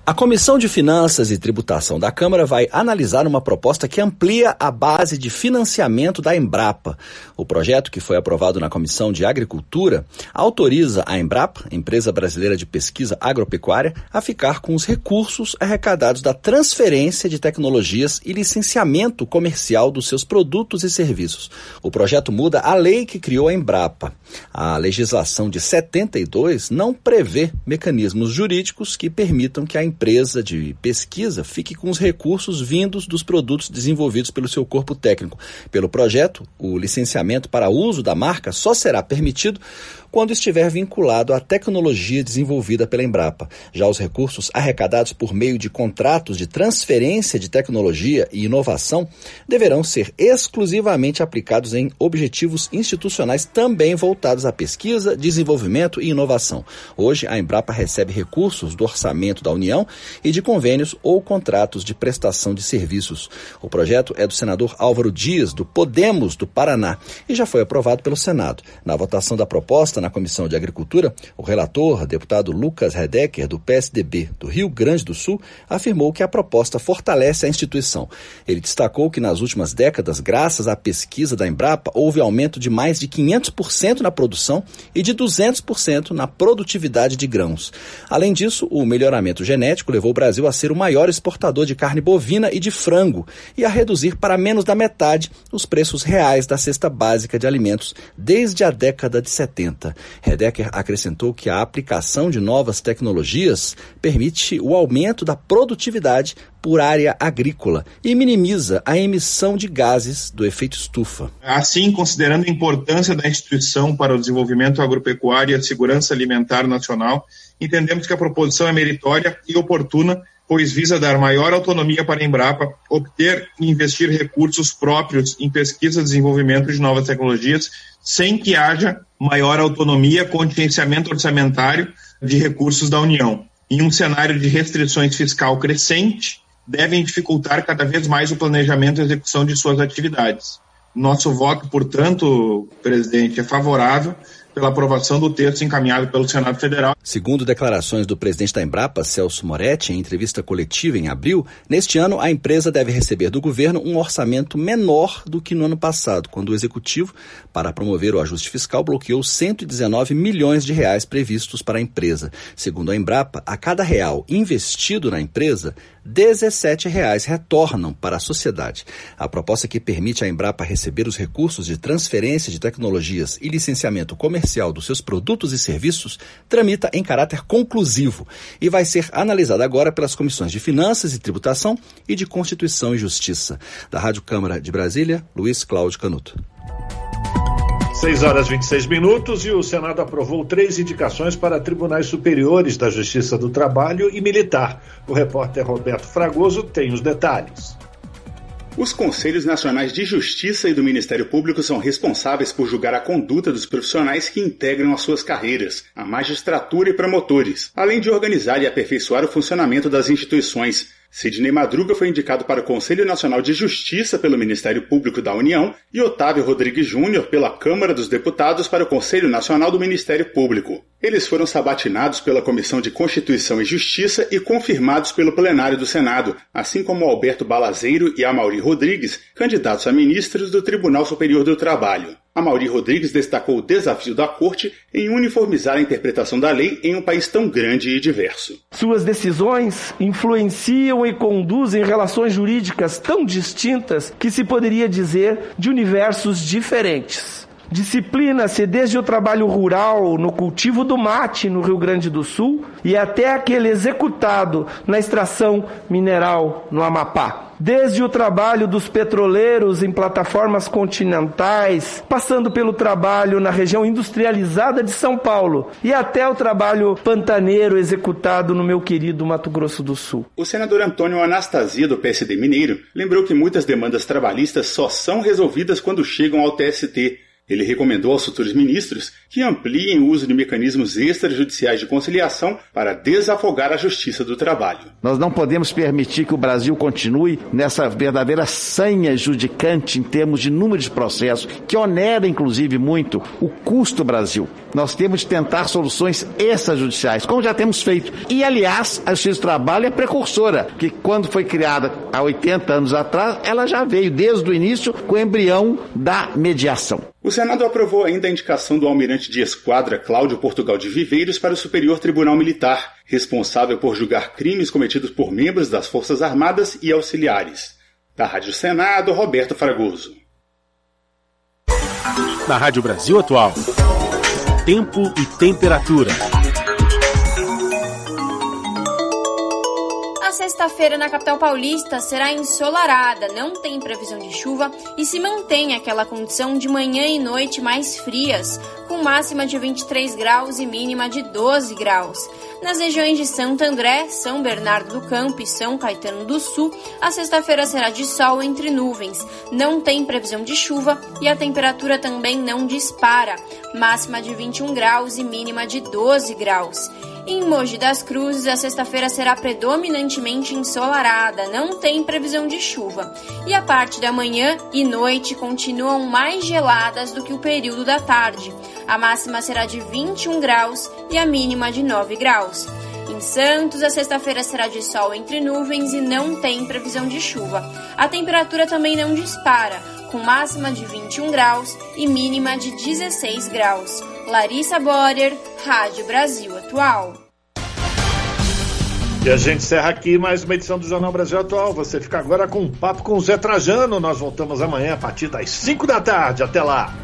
A Comissão de Finanças e Tributação da Câmara vai analisar uma proposta que amplia a base de financiamento da Embrapa. O projeto, que foi aprovado na Comissão de Agricultura, autoriza a Embrapa, empresa brasileira de pesquisa agropecuária, a ficar com os recursos arrecadados da transferência de tecnologias e licenciamento comercial dos seus produtos e serviços. O projeto muda a lei que criou a Embrapa. A legislação de setenta e dois não prevê mecanismos jurídicos que permitam que a empresa de pesquisa fique com os recursos vindos dos produtos desenvolvidos pelo seu corpo técnico. Pelo projeto, o licenciamento para uso da marca só será permitido quando estiver vinculado à tecnologia desenvolvida pela Embrapa. Já os recursos arrecadados por meio de contratos de transferência de tecnologia e inovação deverão ser exclusivamente aplicados em objetivos institucionais também voltados à pesquisa, desenvolvimento e inovação. Hoje, a Embrapa recebe recursos do orçamento da União e de convênios ou contratos de prestação de serviços. O projeto é do senador Álvaro Dias, do Podemos do Paraná, e já foi aprovado pelo Senado. Na votação da proposta, na Comissão de Agricultura, o relator, deputado Lucas Redecker, do P S D B do Rio Grande do Sul, afirmou que a proposta fortalece a instituição. Ele destacou que nas últimas décadas, graças à pesquisa da Embrapa, houve aumento de mais de quinhentos por cento na produção e de duzentos por cento na produtividade de grãos. Além disso, o melhoramento genético levou o Brasil a ser o maior exportador de carne bovina e de frango e a reduzir para menos da metade os preços reais da cesta básica de alimentos desde a década de setenta. Redecker acrescentou que a aplicação de novas tecnologias permite o aumento da produtividade por área agrícola e minimiza a emissão de gases do efeito estufa. Assim, considerando a importância da instituição para o desenvolvimento agropecuário e a segurança alimentar nacional, entendemos que a proposição é meritória e oportuna, pois visa dar maior autonomia para a Embrapa, obter e investir recursos próprios em pesquisa e desenvolvimento de novas tecnologias, sem que haja maior autonomia, contingenciamento orçamentário de recursos da União. Em um cenário de restrições fiscal crescente, devem dificultar cada vez mais o planejamento e execução de suas atividades. Nosso voto, portanto, presidente, é favorável pela aprovação do texto encaminhado pelo Senado Federal. Segundo declarações do presidente da Embrapa, Celso Moretti, em entrevista coletiva em abril, neste ano a empresa deve receber do governo um orçamento menor do que no ano passado, quando o executivo, para promover o ajuste fiscal, bloqueou cento e dezenove milhões de reais previstos para a empresa. Segundo a Embrapa, a cada real investido na empresa, dezessete reais retornam para a sociedade. A proposta que permite à Embrapa receber os recursos de transferência de tecnologias e licenciamento comercial dos seus produtos e serviços tramita em caráter conclusivo e vai ser analisada agora pelas comissões de Finanças e Tributação e de Constituição e Justiça. Da Rádio Câmara de Brasília, Luiz Cláudio Canuto. seis horas e vinte e seis minutos e o Senado aprovou três indicações para tribunais superiores da Justiça do Trabalho e Militar. O repórter Roberto Fragoso tem os detalhes. Os Conselhos Nacionais de Justiça e do Ministério Público são responsáveis por julgar a conduta dos profissionais que integram as suas carreiras, a magistratura e promotores, além de organizar e aperfeiçoar o funcionamento das instituições. Sidney Madruga foi indicado para o Conselho Nacional de Justiça pelo Ministério Público da União e Otávio Rodrigues Júnior pela Câmara dos Deputados para o Conselho Nacional do Ministério Público. Eles foram sabatinados pela Comissão de Constituição e Justiça e confirmados pelo plenário do Senado, assim como Alberto Balazeiro e Amaury Rodrigues, candidatos a ministros do Tribunal Superior do Trabalho. Amaury Rodrigues destacou o desafio da Corte em uniformizar a interpretação da lei em um país tão grande e diverso. Suas decisões influenciam e conduzem relações jurídicas tão distintas que se poderia dizer de universos diferentes. Disciplina-se desde o trabalho rural no cultivo do mate no Rio Grande do Sul e até aquele executado na extração mineral no Amapá. Desde o trabalho dos petroleiros em plataformas continentais, passando pelo trabalho na região industrializada de São Paulo e até o trabalho pantaneiro executado no meu querido Mato Grosso do Sul. O senador Antônio Anastasia, do P S D mineiro, lembrou que muitas demandas trabalhistas só são resolvidas quando chegam ao T S T. Ele recomendou aos futuros ministros que ampliem o uso de mecanismos extrajudiciais de conciliação para desafogar a justiça do trabalho. Nós não podemos permitir que o Brasil continue nessa verdadeira sanha judicante em termos de número de processos, que onera inclusive muito o custo do Brasil. Nós temos de tentar soluções extrajudiciais, como já temos feito. E, aliás, a Justiça do Trabalho é precursora, que quando foi criada há oitenta anos atrás, ela já veio desde o início com o embrião da mediação. O Senado aprovou ainda a indicação do almirante de esquadra Cláudio Portugal de Viveiros para o Superior Tribunal Militar, responsável por julgar crimes cometidos por membros das Forças Armadas e auxiliares. Da Rádio Senado, Roberto Fragoso. Na Rádio Brasil Atual, tempo e temperatura. A sexta-feira na capital paulista será ensolarada, não tem previsão de chuva e se mantém aquela condição de manhã e noite mais frias, com máxima de vinte e três graus e mínima de doze graus. Nas regiões de Santo André, São Bernardo do Campo e São Caetano do Sul, a sexta-feira será de sol entre nuvens, não tem previsão de chuva e a temperatura também não dispara, máxima de vinte e um graus e mínima de doze graus. Em Mogi das Cruzes, a sexta-feira será predominantemente ensolarada, não tem previsão de chuva. E a parte da manhã e noite continuam mais geladas do que o período da tarde. A máxima será de vinte e um graus e a mínima de nove graus. Em Santos, a sexta-feira será de sol entre nuvens e não tem previsão de chuva. A temperatura também não dispara, com máxima de vinte e um graus e mínima de dezesseis graus. Larissa Borer, Rádio Brasil Atual. E a gente encerra aqui mais uma edição do Jornal Brasil Atual. Você fica agora com um papo com o Zé Trajano. Nós voltamos amanhã a partir das cinco da tarde. Até lá.